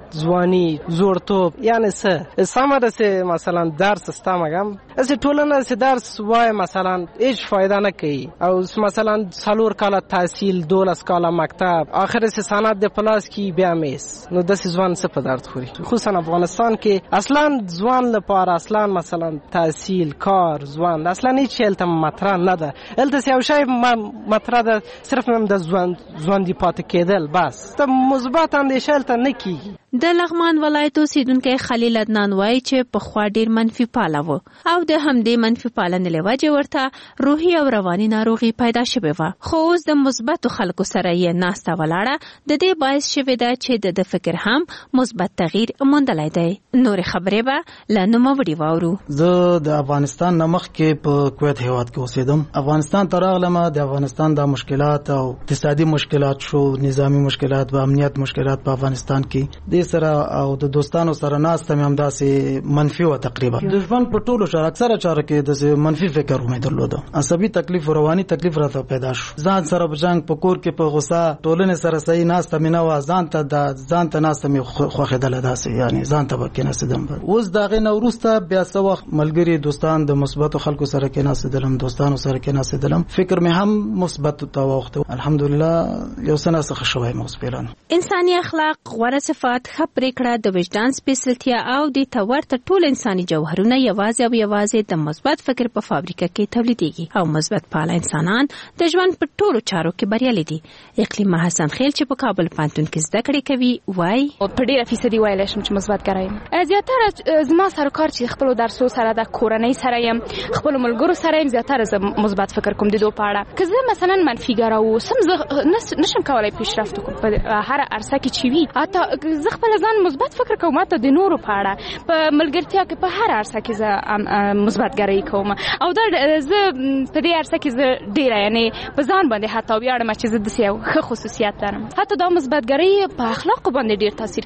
ځواني زوړتوب یعنی څه سمه ده چې مثلا درس ستا مګم اسې ټولنه چې درس وای مثلا هیڅ فایده نه کوي او مثلا 4 کاله تحصیل 12 کاله مکتب آخر چې سند د پلاس کی بیا میس نو د ځوان څه په درد خوري خصوصا افغانستان کې اصلا ځوان لپاره اصلا مثلا تحصیل کار ځوان اصلا هیڅ چلته مطرح نه ده الته یو شی مطرح ده صرف هم د ځوان دی پاتې کېدل بس ته مثبت اندیشه الته نه کیږي. د لغمان ولایت اوسیدونکی خلیل عدنان وایي چې پخوا ډیر منفي پاله و او د همدې منفي پالنې له وجې ورته روحي او رواني ناروغي پیدا شوې وه خو اوس د مثبتو خلکو سره یې ناسته ولاړه د دې باعث شوې ده چې د فکر هم مثبت تغییر موندلی دی. نورې خبرې به له نوموړي واورو. زه د افغانستان نه مخکې په کویت هیواد کې اوسېدم. افغانستان ته راغلم د افغانستان د مشکلات او اقتصادي مشکلات شو نظامی مشکلات و امنیت مشکلات په افغانستان کې سره او د دوستانو سره ناست هم داسې منفي و تقریبا د ژوند په ټولو شر اکثره چاره کې د منفي فکر مې درلود عصبي تکلیف او رواني تکلیف راته پیدا شو ځان سره بجنګ په کور کې په غوسه ټولنه سره صحیح ناست مې نه و ځان ته ناست مې خوخېدل داسې یعنی ځان ته کې ناسدم اوس دغه نوروسته بیا څه وخت ملګری دوستان د مثبت خلکو سره کې ناسدلم دوستانو سره کې ناسدلم فکر مې هم مثبت تو وخت الحمدلله یو سنه څخه شوی مصبران انساني اخلاق غوړه صفات پریکړه د وجدان سپیڅلتیا او د تورته ټول انساني جوهرونه یوازې د مثبت فکر په فابریکه کې تولیدېږي او مثبت پاله انسانان د ژوند په ټولو چارو کې بریالي دي. اقلیم حسن خیل چې په کابل پوهنتون کې زده کړې کوي وایي په ډیره فیصدي ویلی شم چې مثبت کار زیاتره زما سره کار چې خپلو درسو سره د کورنۍ سره یم خپلو ملګرو سره یم زیاتره زه مثبت فکر کوم د دوی په اړه که زه مثلا منفي ګرا اوسم زه نشم کولی پیشرفت وکړم په هر عرصه کې چې وي حتی زه خپل ځان مثبت فکر کوم ته د نورو په اړه په ملګرتیا کې په هر عرصه کې زه مثبت ګرایي کوم او دا زه په دې عرصه کې زه ډیره یعنی په ځان باندې حتی ویاړم چې زه داسې یو ښه خصوصیت لرم حتی دا مثبت ګرایي په اخلاقو باندې ډیر تاثیر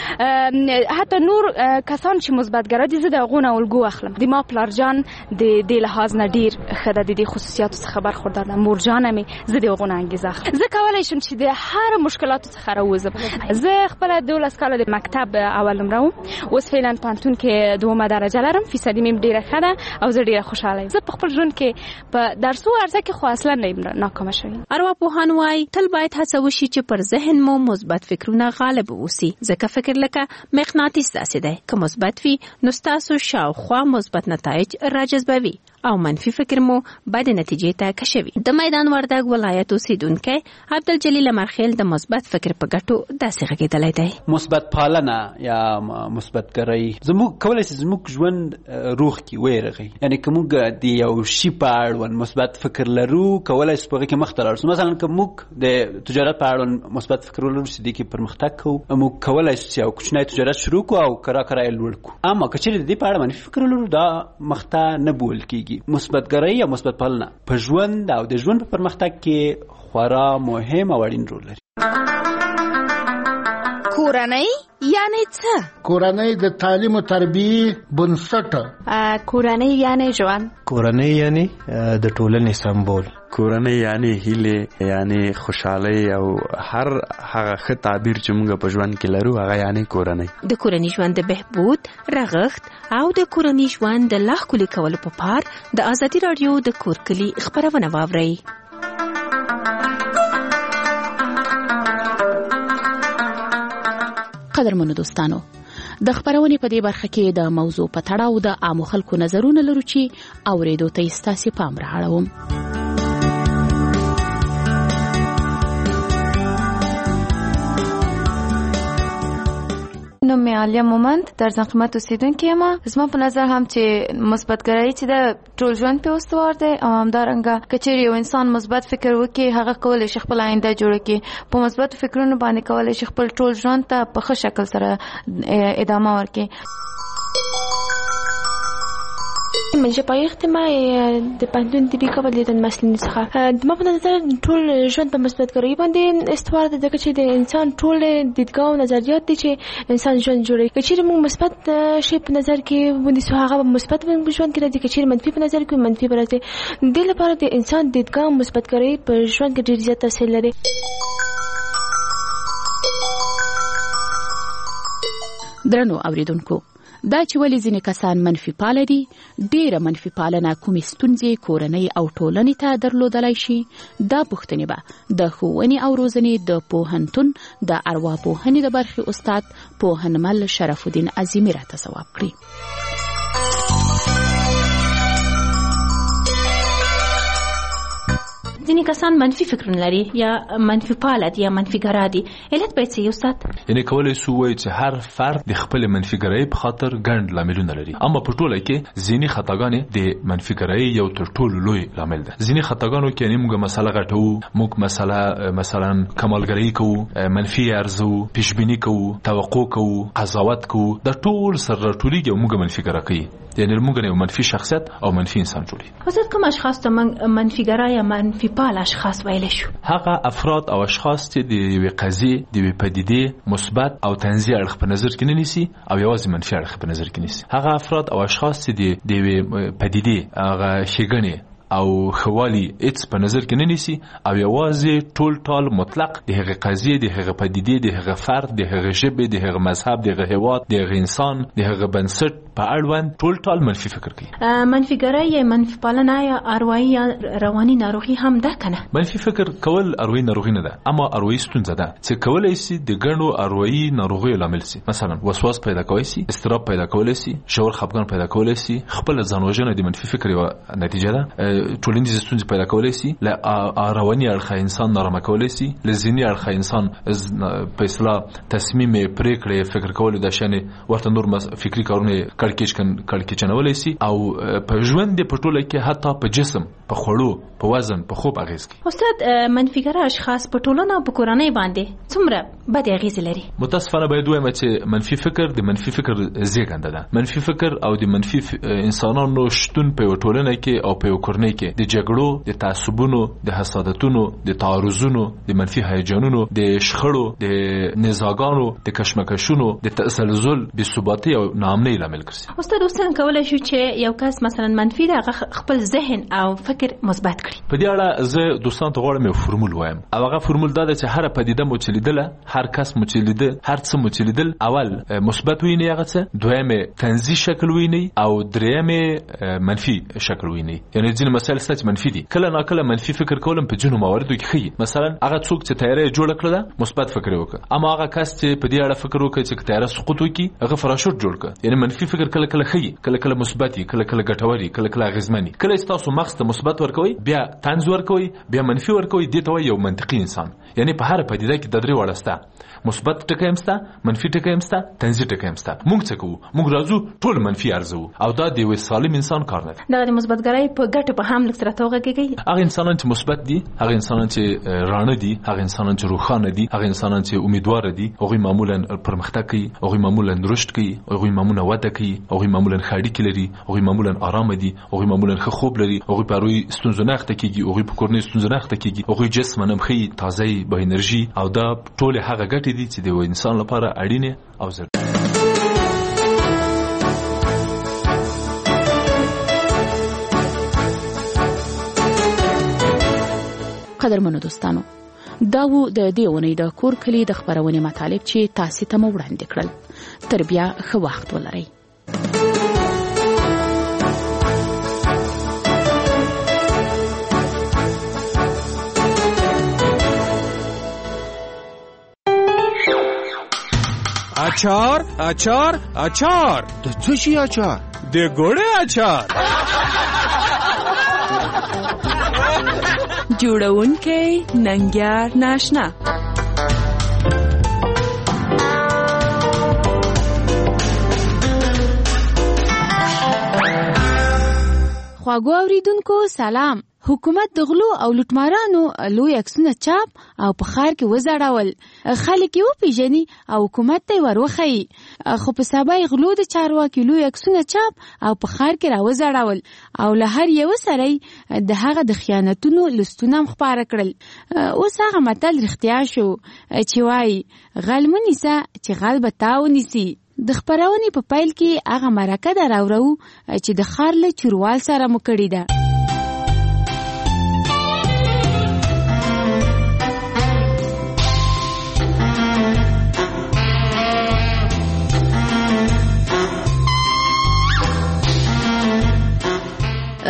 کوي حتی نور کسان چې مثبت ګرا دي زه د هغو نه الګو اخلم د ما پلارجان د دې لحاظ نه ډیر ښه ده د دې خصوصیاتو څخه برخوردار ده مورجانه مې زه د هغو نه انګیزه اخلم زه کولی شم چې د هر مشکلاتو څخه راووځم زه خپله 12 کاله د مکتب اول نمره وم اوس فعلا پوهنتون کې دومه درجه لرم فیصدي مې ډیره ښه ده او زه ډیره خوشحاله یم زه په خپل ژوند کې په درسو عرصه کې خو اصلا نه یم ناکامه شوې. ارواپوهان وایي تل باید هڅه وشي چې پر ذهن مو مثبت فکرونه غالب اوسي ځکه فکر لکه مغناطیس داسې دی که مثبت وي نو ستاسو شاوخوا مثبت نتایج راجذبوي او منفي فکر مو بد نتیجې ته کشوي. د میدان وردګ ولایت اوسیدونکی عبدالجلیل مرخیل د مثبت فکر په ګټو داسې غږېدلی دی. مثبت پالنه یا مثبت ګرایي زموږ کولی شي زموږ ژوند روح کې ویرغي یعنی که موږ د یو شي په اړوند مثبت فکر لرو کولی شو په هغې کې مخته لاړ شو مثلا که موږ د تجارت په اړوند مثبت فکر ولرو چې دې کې پرمختګ کوو موږ کولی شو چې یو کوچنی تجارت شروع کړو او کرا یې لوړ کړو اما که چېرې د دې په اړه منفي فکر ولرو دا مخته نه بول کېږي. مثبت ګرایي یا مثبت پالنه په ژوند او د ژوند په پرمختګ کې خورا مهم او اړین رول لري. کورنۍ یعنی څه؟ کورنۍ د تعلیم او تربیې بنسټ. کورنۍ یعنی ژوند. کورنۍ یعنی د ټولنې سمبول. کورنۍ یعنی هیله یعنی خوشحالي او هر هغه ښه تعبیر چې موږ په ژوند کې لرو هغه یعنی کورنۍ. د کورنۍ ژوند د بهبود رغښت او د کورنۍ ژوند د لا ښکلي کولو په پار د ازادي راډیو د کور کلي خپرونه واورئ. قدرمنو دوستانو د خبرونې په دې برخه کې د موضوع په تړاو د عامو خلکو نظرونه لرو چې اوریدو ته ستاسو پام رااړوم. نوم مې عالیه مومند در زنقیمت اوسیدونکې یم. زما په نظر هم چې مثبت ګرایي چې د ټول ژوند پې استوار دی او همدارنګه که چېرې یو انسان مثبت فکر وکړي هغه کولی شي خپل آینده جوړه کړي په مثبتو فکرونو باندې کولی شي خپل ټول ژوند ته په ښه شکل سره ادامه ورکړي. من شفای اجتماعی د پوهنتون طبي قبلیتن مسلې څخه ما په نظر ټول ژوند په مثبت ګرایي باندې استوار دی ځکه چې د انسان ټول دیدګاه او نظریات دي چې انسان ژوند جوړوي. که چېرې موږ مثبت شی په نظر کې ونیسو هغه مثبت ژوند کې راځي که چېرې منفي په نظر کې منفي به راځي. دې لپاره د انسان دیدګاه مثبت ګرایي په ژوند کې ډېر زیات تاثیر لري. درنو اوریدونکو، دا چې ولې ځینې کسان منفي پاله دي، ډېره منفي پالنه کومې ستونزې کورنۍ او ټولنې ته درلودلی شي، دا پوښتنې به د ښوونې او روزنې د پوهنتون د ارواپوهنې د برخې استاد پوهنمل شرف الدین عظیمي راته ځواب کړي. ځینې کسان منفي فکرونه لري یا منفي پاله دي یا منفي ګرا دي، علت باید څه وي استاد؟ یعنې کولی شو ووایو چې هر فرد د خپلې منفي ګرایۍ په خاطر ګڼ لاملونه لري، اما په ټوله کې ځینې خطاګانې د منفي ګرایۍ یو تر ټولو لوی لامل ده. ځینې خطاګانو کې یعنې موږ مسله غټوو، موږ مثلا کمالګرایي کوو، منفي ارزو، پیشبیني کوو، توقع کوو، قضاوت کوو، دا ټول سره راټولېږي او موږ منفي ګرا کوي، یعنې موږ یو منفي شخصیت او منفي انسان جوړي. استاد کوم اشخاص ته منفي ګرا یا منفي پال اشخاص ویلی شو؟ هغه افراد او اشخاص چې د یوې قضیې د یوې پدیدې مثبت او طنزي اړخ په نظر کې نه نیسي او یوازې منفي اړخ په نظر کې نیسي. هغه افراد او اشخاص چې د یوې پدیدې هغه ښېګڼې او خوالي هیڅ په نظر کې نه نیسي او یوازې ټول مطلق د هغه قضیې، د هغه پدیدې، د هغه فرد، د هغه ژبې، د هغه مذهب، د هغه هیواد، د هغه انسان، د هغه بنسټ په اړوند ټول منفي فکر کوي. منفي ګرایي یا منفي پالنه یا اروایي یا رواني ناروغي هم ده کنه؟ منفي فکر کول اروایي ناروغي نه ده، اما اروایي ستونزه ده چې کولای شي د ګڼو اروایي ناروغیو لامل شي. مثلا وسواس پیدا کوي شي، اضطراب پیدا کوي شي، ژور خپګان پیدا کوي شي، خپل ځان وژنه د منفي فکر یو نتیجه ده. ټولنیز ستونزې پیدا کولی شي، له رواني اړخه انسان نارامه کولی شي، له ذهني اړخه انسان په اصطلاح تصمیم پرېکړې فکر کولو د شانې ورته نور فکري کارونه کړکېچنولی شي او په ژوند په ټوله کې حتی په جسم، په خوړو، په وزن، په خوب اغېز کوي. استاد منفي ګرا اشخاص په ټولنه او په کورنۍ باندې څومره بدې اغېزې لري؟ متاسفانه باید ووایم چې منفي فکر د منفي فکر زېږنده ده. منفي فکر او د منفي انسانانو شتون په یوه ټولنه کې او په یوه کورنۍ کې د جګړو، د تعصبونو، د حسادتونو، د تعارضونو، د منفي هیجانونو، د شخړو، د نزاګانو، د کشمکشونو، د تسلسل، د ثباتي او ناامنۍ لامل ګرځي. استاد اوس څنګه کولی شو چې یو کس مثلا منفي دی هغه خپل ذهن او فکر مثبت کړي؟ په دې اړه زه دوستانو ته غواړم یو فرمول وایم او هغه فرمول دا ده چې هر پدیده مو چې لیدله، هر کس مو چې لیده، هر څه مو چې لیدل، اول مثبت ویني هغه څه، دویم طنزي شکل ویني او دریم منفي شکل ویني. یعنې ځینې مسایل چې منفي دي، کله ناکله منفي فکر کولم په ځینو مواردو کې ښیي. مثلا هغه څوک چې تیاره جوړه کړله مثبت فکر وکړه، اما هغه کس چې په دې اړه فکر وکړي چې تیاره سقوط وکړي هغه فراشوت جوړ کړ. یعنې منفي فکر کله ښیي، کله مثبت وي، کله ګټور وي، کله اغېزمن وي. کله چې تاسو مغز ته مثبت ورکوي، بیا طنز ورکوي، بیا منفي ورکوي، دې ته وایي یو منطقي انسان. یعنې په هر پدیده کې د درې واړه شته، مثبت ټکی هم شته، منفي ټکی هم شته، طنزي ټکی هم شته. موږ څه کوو؟ موږ راځو ټول منفي ارزو او دا د یو سالم انسان کار نه دی. دا د مثبت ګرایي په ګټه په هم لږ سره توغږیږي. هغه انسانان چې مثبت دي، هغه انسانان چې رانه دي، هغه انسانان چې روښانه دي، هغه انسانان چې امیدوار دي، هغوی معمولا پرمختګ کوي، هغوی معمولا رشد کوي، هغوی معمولا وده کوي، هغوی معمولا ښه اړیکې لري، هغوی معمولا آرامه دي، هغوی معمولا ښه خوب لري، هغوی په هغوی ستونزو نه اخته کېږي، هغوی په کورنۍ ستونزو نه اخته کېږي، هغوی جسماً هم ښه تازه با انرژي او دا ټولې هغه ګټې دي چې د یو انسان لپاره اړینې او ضروري. قدرمنو دوستانو، دا و د دې اونۍ د کور کلي د خپرونې مطالب چې تاسو ته مو وړاندې کړل. تر بیا ښه وخت ولرئ. اچار د څه شي اچار؟ د ګوړې اچار. جوړونکی ننګیار ناشنا. خواږو اوریدونکو سلام. حکومت د غلو او لوټمارانو لوی عکسونه چاپ او په ښار کې وځړول. خلک یې وپېژني او حکومت ته یې وروښیي، خو په سبا یې غلو د چارواکي لوی عکسونه چاپ او په ښار کې راوځړول او له هر یوه سره یې د هغه د خیانتونو لستونه هم خپاره کړل. اوس هغه متل رښتیا شو چې وایي غل مه نیسه چې غل به تا ونیسي. د خپرونې په پیل کې هغه مرکه ده راوړو چې د ښار له چوروال سره مو کړې ده.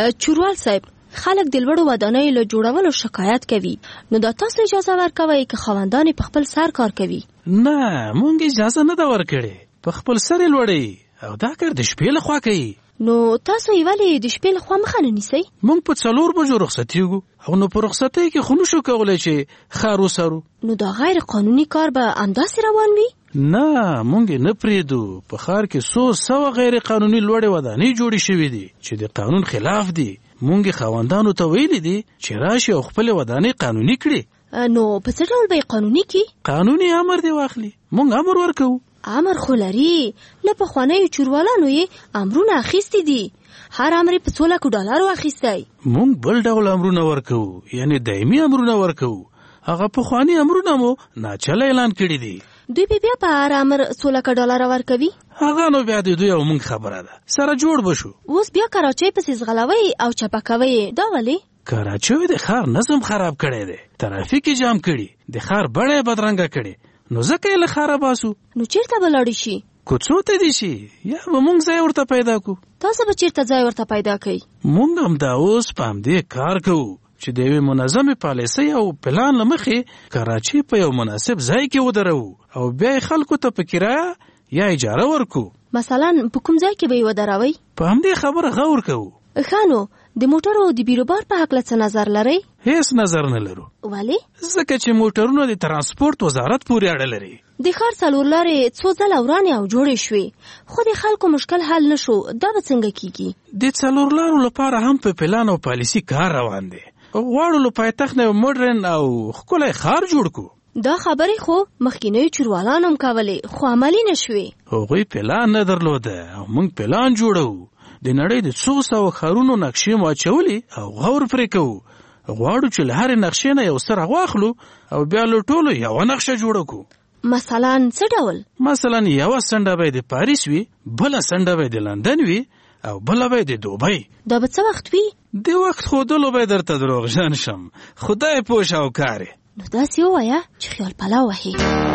چوروال صاحب خلک د لوړو ودانیو له جوړولو شکایت کوي، نو دا تاسو اجازه ورکوئ که خاوندان په خپل سر کار کوي؟ نه، مونږ اجازه نه ده ورکړې، په خپل سر یې لوړوي او دا کار د شپې لخوا کوي. نو تاسو یې ولې د شپې لخوا مخه نه نیسئ؟ مونږ په 4 بجو رخصتېږو او نو په رخصتۍ کې خو نشو کولی چې ښار وسارو. نو دا غیر قانوني کار به همداسې روان وي؟ نه، مونږ نه پرېږدو. په ښار کې 100 غیر قانوني لوړې ودانۍ جوړې شوې دي چې د قانون خلاف دي. مونږ خاوندانو ته ویلي دي چې راشي او خپل ودانۍ قانوني کړي. نو په څه ډول به یې قانوني کړي؟ قانوني امر دی واخلي. مونږ امر ورکوو. امر خو لري، له پخوانیو چوروالانو یې امرونه اخیستي دي، هر امر یې په $100,000 اخیستی. مونږ بل ډول امرونه ورکوو، یعنی دایمي امرونه ورکوو. هغه پخواني امرونه مو ناچله اعلان کړي دي. دوی بیا په هر امر $100,000 ورکوي؟ هغه نو بیا د دوی او مونږ خبره ده، سره جوړ بشو. اوس بیا کراچۍ پسې ځغلوئ او چپه کوئ، دا ولې؟ کراچۍ د ښار نظم خراب کړی دی، ترافیک یې جام کړي، د ښار بڼه یې بدرنګه کړي، نو ځکه یې له ښاره باسو. نو چیرته به لاړې شي؟ کوڅو ته دي شي، یا به مونږ ځای ورته پیدا کو. تاسو به چیرته ځای ورته پیدا کوئ؟ مونږ همدا اوس په همدې کار کوو چې د یوې منظمې پالیسۍ او پلان له مخې کراچۍ په یو مناسب ځای کې ودروو او بیا یې خلکو ته په کرایه یا اجاره ورکو. مثلا په کوم ځای کې به یې ودروئ؟ په همدې خبره غور کوو. ښه، نو د موټرو د بیروبار په هکله څه نظر لرئ؟ هیڅ نظر نه لرو. ولې؟ ځکه چې موټرونه د ترانسپورت وزارت پورې اړه لري. د ښار 4 لارې څو ځله ورانې او جوړې شوې، خو د خلکو مشکل حل نشو. دا به څنګه کیږي؟ د 4 لارو لپاره هم په پلان او پالیسي کار روان دی. غواړو له پایتخت نه مډرن او ښکلی ښار جوړ کو. دا خبرې خو مخکینیو چوروالانو هم کولې، خو عملي نه شوې. هغوی پلان نه درلوده او موږ پلان جوړو. د نړۍ د 100 ښارونو نقشې مو اچولې او غور پرې کوو. غواړو چې له هرې نقشې نه یو سره واخلو او بیا له ټولو یوه نقشه جوړه کو. مثلا څه ډول؟ مثلا یوه څنډه به د پاریس وي، بله څنډه به د لندن وي او بله به د دوبۍ. دا به څه وخت وي؟ د وخت ښودلو به درته دروغجن شم، خدای پوه شاوکار یې. نو داسې ووایه چې خیال پلاو وهي.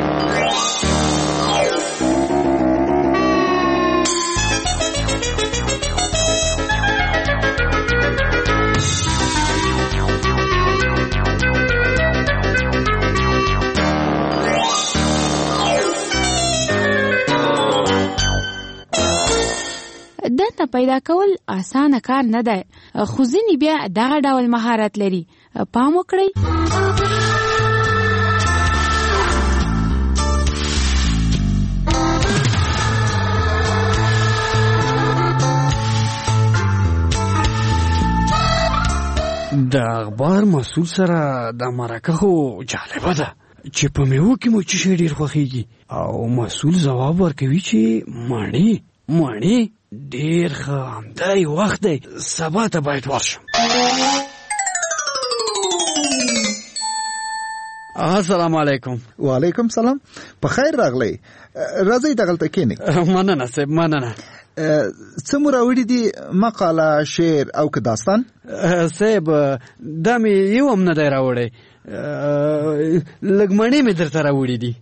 دنده پیدا کول اسانه کار نه دی، خو ځینې بیا دغه ډول مهارت لري. پام وکړئ. د اخبار مسؤل سره د مرکه خو جالبه ده چې په میوه کې مو څه ډېر خوښیږي، او مسؤل ځواب ورکوي چې ماڼۍ ډېر ښه، همدا یې وخت دی، سبا ته باید ورشم. السلام علیکم. وعلیکم سلام. په خیر راغلی. راځئ دغلته کښېنئ. مننه صاحب، مننه. څه مو راوړي دي؟ مقاله، شعر او که داستان؟ صاحب دا مې یو هم نه دی راوړی، لږ مڼې مې درته راوړي دي.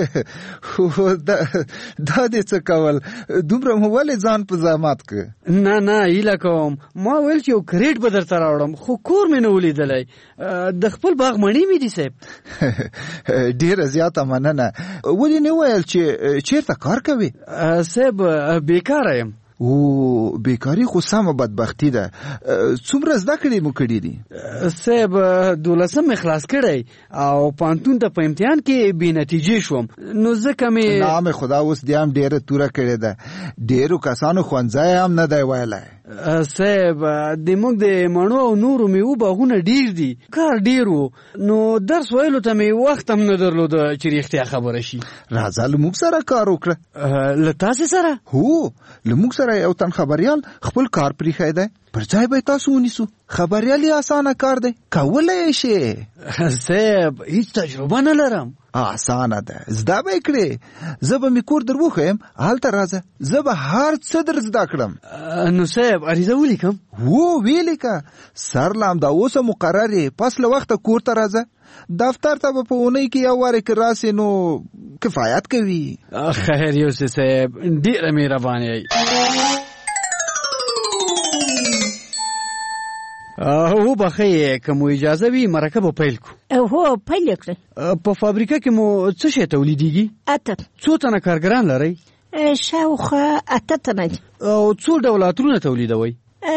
دا دې څه کول؟ دومره مو ولې ځان په زحمت که؟ نه هیله کوم. ما ویل چې یو کریټ به درته راوړم، خو کور مې نه ولیدلی. د خپل باغ مڼې مې دي صاحب. ډېره زیاته مننه. ولې نه ویل چې چېرته کار کوې؟ صاحب بیکاره یم. او بیکاری خو سمه بدبختی ده. څومره زده کړې مو کړي دي؟ صاحب 12 مې خلاص کړی او پانتون ته په امتحان کې بې نتیجې شوم، نو ځکه مې نام خدا اوس دې هم ډېره توره کړې ده. ډېرو کسانو ښوونځی هم نه دی ویلی. صاحب زموږ د مڼو او نورو میوو باغونه ډېر دي، کار ډېر و، نو درس ویلو ته مې وخت هم نه درلوده چې رښتیا خبره شي. راځه له موږ سره کار وکړه. له تاسې سره؟ هو، له موږ سره یو تن خبریال خپل کار پرېښی دی، پر ځای به تاسو ونیسو. خبریالي اسانه کار دی، کولی شې. صاحب هیڅ تجربه نه لرم. اسانه ده، زده به یې کړې. زه به مې کور در وښیم، هلته راځه، زه به هر څه در زده کړم. نو صاحب عریضه ولیکم؟ ولیکه. سر له همدا اوسه مقرر یې، پس له وخته کور ته راځه. دفتر ته به په اونۍ کې یو وارې که راسې نو کفایت کوي. خیر یوسف صاحب، ډېره مهرباني. او بخې کوم اجازه وي مرکه به پیل کو. هو پیل کړئ. په فابریکه کې مو څه شی تولیدیږي؟ 8 څو تنه کارګران لرئ؟ شاوخوا 8 تنه دي. او څو ډول عطرونه تولیدوئ؟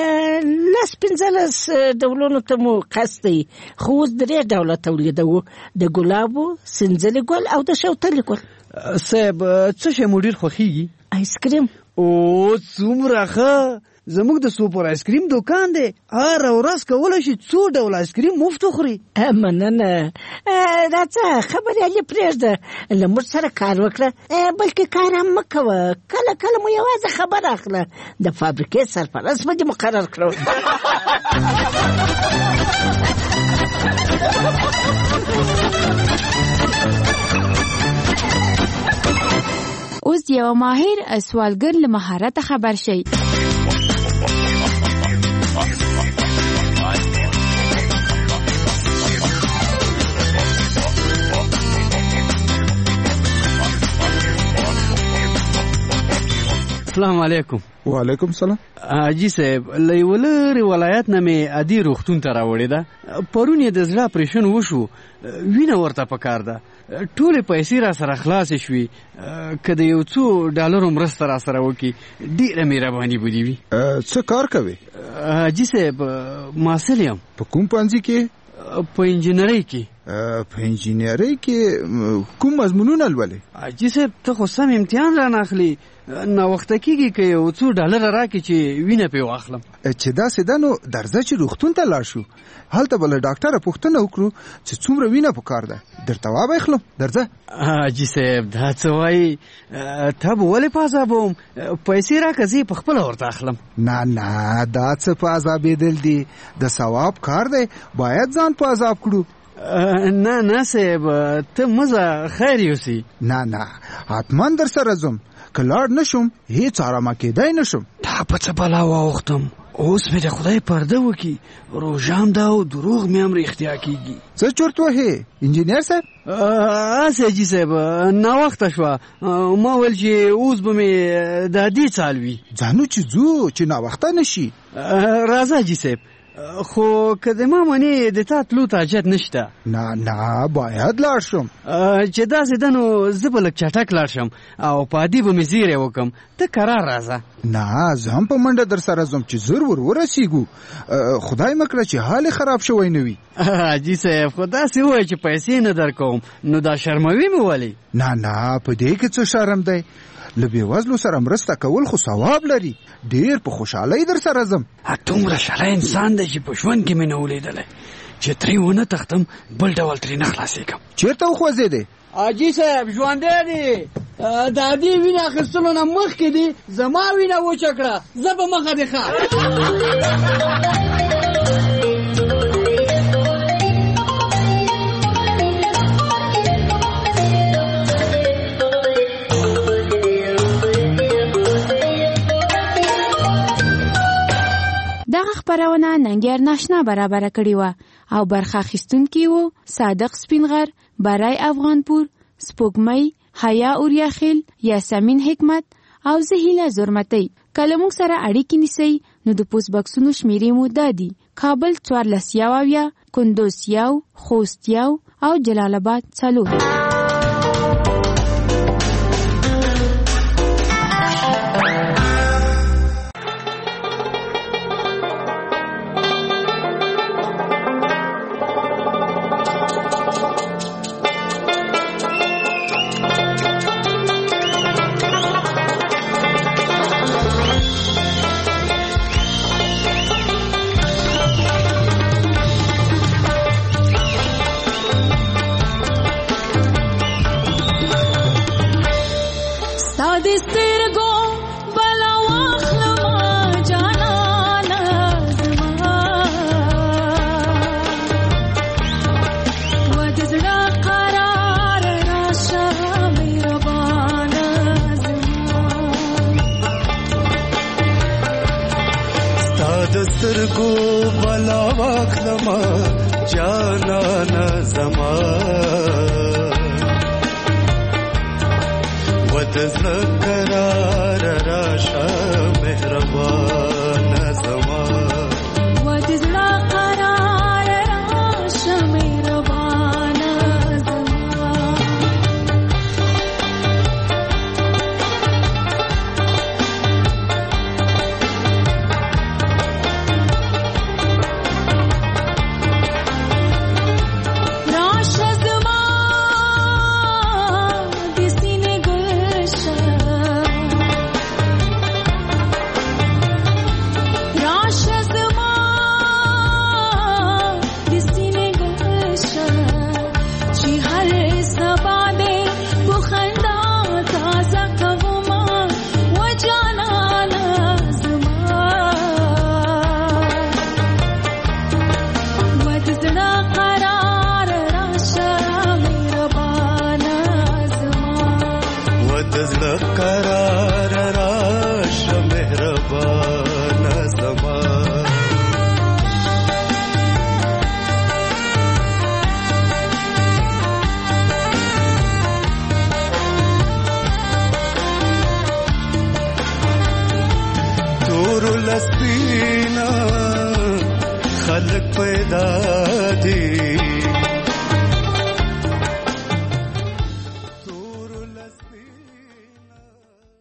15 ډولونو ته مو قصد دی، خو اوس 3 ډوله تولیدوو، د ګلابو، سنځلي ګل او د شوتلي ګل. صاحب څه شی مو ډېر خوښیږي؟ آیسکریم. او څومره ښه، زموږ د سوپر آیسکریم دوکان دی، هر ورځ کولی شي 2 ډوله آیسکریم مفت وخوري. مننه. راځه خبرې علي پرېږده، له موږ سره کار وکړه، بلکې کار هم مه کوه، کله کله مو یوازې خبر اخله، د فابریکې سرپرست به دې مقرر کړو. اوس یو ماهر سوالګر له مهارت خبر شي. السلام علیکم. وعلیکم السلام. حاجی صاحب له یو لرې ولایت نه مې عادي روغتون ته راوړې ده. پرون یې د زړه اپریشن وشو، وینه ورته پکار ده، ټولې پیسې را سره خلاصې شوې، که د یو څو ډالرو مرسته را سره وکړي ډېره مهرباني به دې وي. څه کار کوې؟ حاجي صاحب محصل یم. په کوم پوهنځي کې؟ په انجینرۍ کې. په انجینرۍ کې کوم مضمونونه لولې؟ حاجي صاحب ته خو سم امتحان را نه اخلي، ناوخته کېږي که یو څو ډالره راکړي چې وینه پرې واخلم. چې داسې ده نو درځه چې روغتون ته لاړ شو، هلته به له ډاکټره پوښتنه وکړو چې څومره وینه پکار ده، درته وابخلم. درځه. حاجي صاحب دا څه وایي؟ ته به ولې په عذابوم؟ پیسې راکړه زه یې پخپله ورته اخلم. نه نه، دا څه په عذابېدل دي، د ثواب کار دی، باید ځان په عذاب کړو. نه نه صاحب ته مزه خیر یوسي. نه نه، حتما در سره ځم، که لاړ نشم هیڅ آرامه کېدای نشم. دا په څه بلا واوښتم، اوس مې د خدای پرده وکړي، روژام ده او دروغ مې هم رښتیا کېږي. څه چورت وهې انجینر صاحب؟ هسې حاجي صاحب ناوخته شوه، ما ویل چې اوس به مې د عادي څال وي. ځانو چې ځو چې ناوخته نشي. راځه حاجي صاحب، خو که د ما منې د تا تلو ته حاجت نشته. نه نه، باید لاړ شم. چې داسې ده نو زه به لږ چټک لاړ شم او په عادي به مې زیری وکړم، ته کرار راځه. نه، زه هم په منډه در سره ځم چې زر ورسیږو، خدای مه کړه چې حال خراب شوی نه وي. حاجي صاحب خو داسې ووایه چې پیسې نه در کوم، نو دا شرموي مې ولې؟ نه نه، په دې کې څه شرم دی؟ له بېوزلو سره مرسته کول خو ثواب لري، ډېر په خوشحالۍ در سره ځم. دومره شلی انسان دی چې په ژوند کې مې نه ولیدلی، چې ترې ونه تښتم بل ډول ترې نه خلاصېږم. چېرته وخوځېدې؟ حاجي صاحب ژوندی دی، د عادي وینه اخیستلو نه مخکې دی، زما وینه وچه کړه، زه به مخه دې ښه. دغه خبرونه ننګیار ناشنا برابر کړی و او برخه اخیستونکي وو صادق سپینغر، برای افغانپور، سپوږمۍ، حیا اوریاخیل، یاسمین حکمت او زه هیله زرمتی. کله موږ سره اړیکې نیسئ نو د پوسټ بکسونو شمیرې مو دا دي: کابل 14 کندوز 1 خوست 1 او جلال آباد 4. سترګو بلا واخلما جانانا زما ودزړه قرار راشه مهربان زما خلق پیدا دي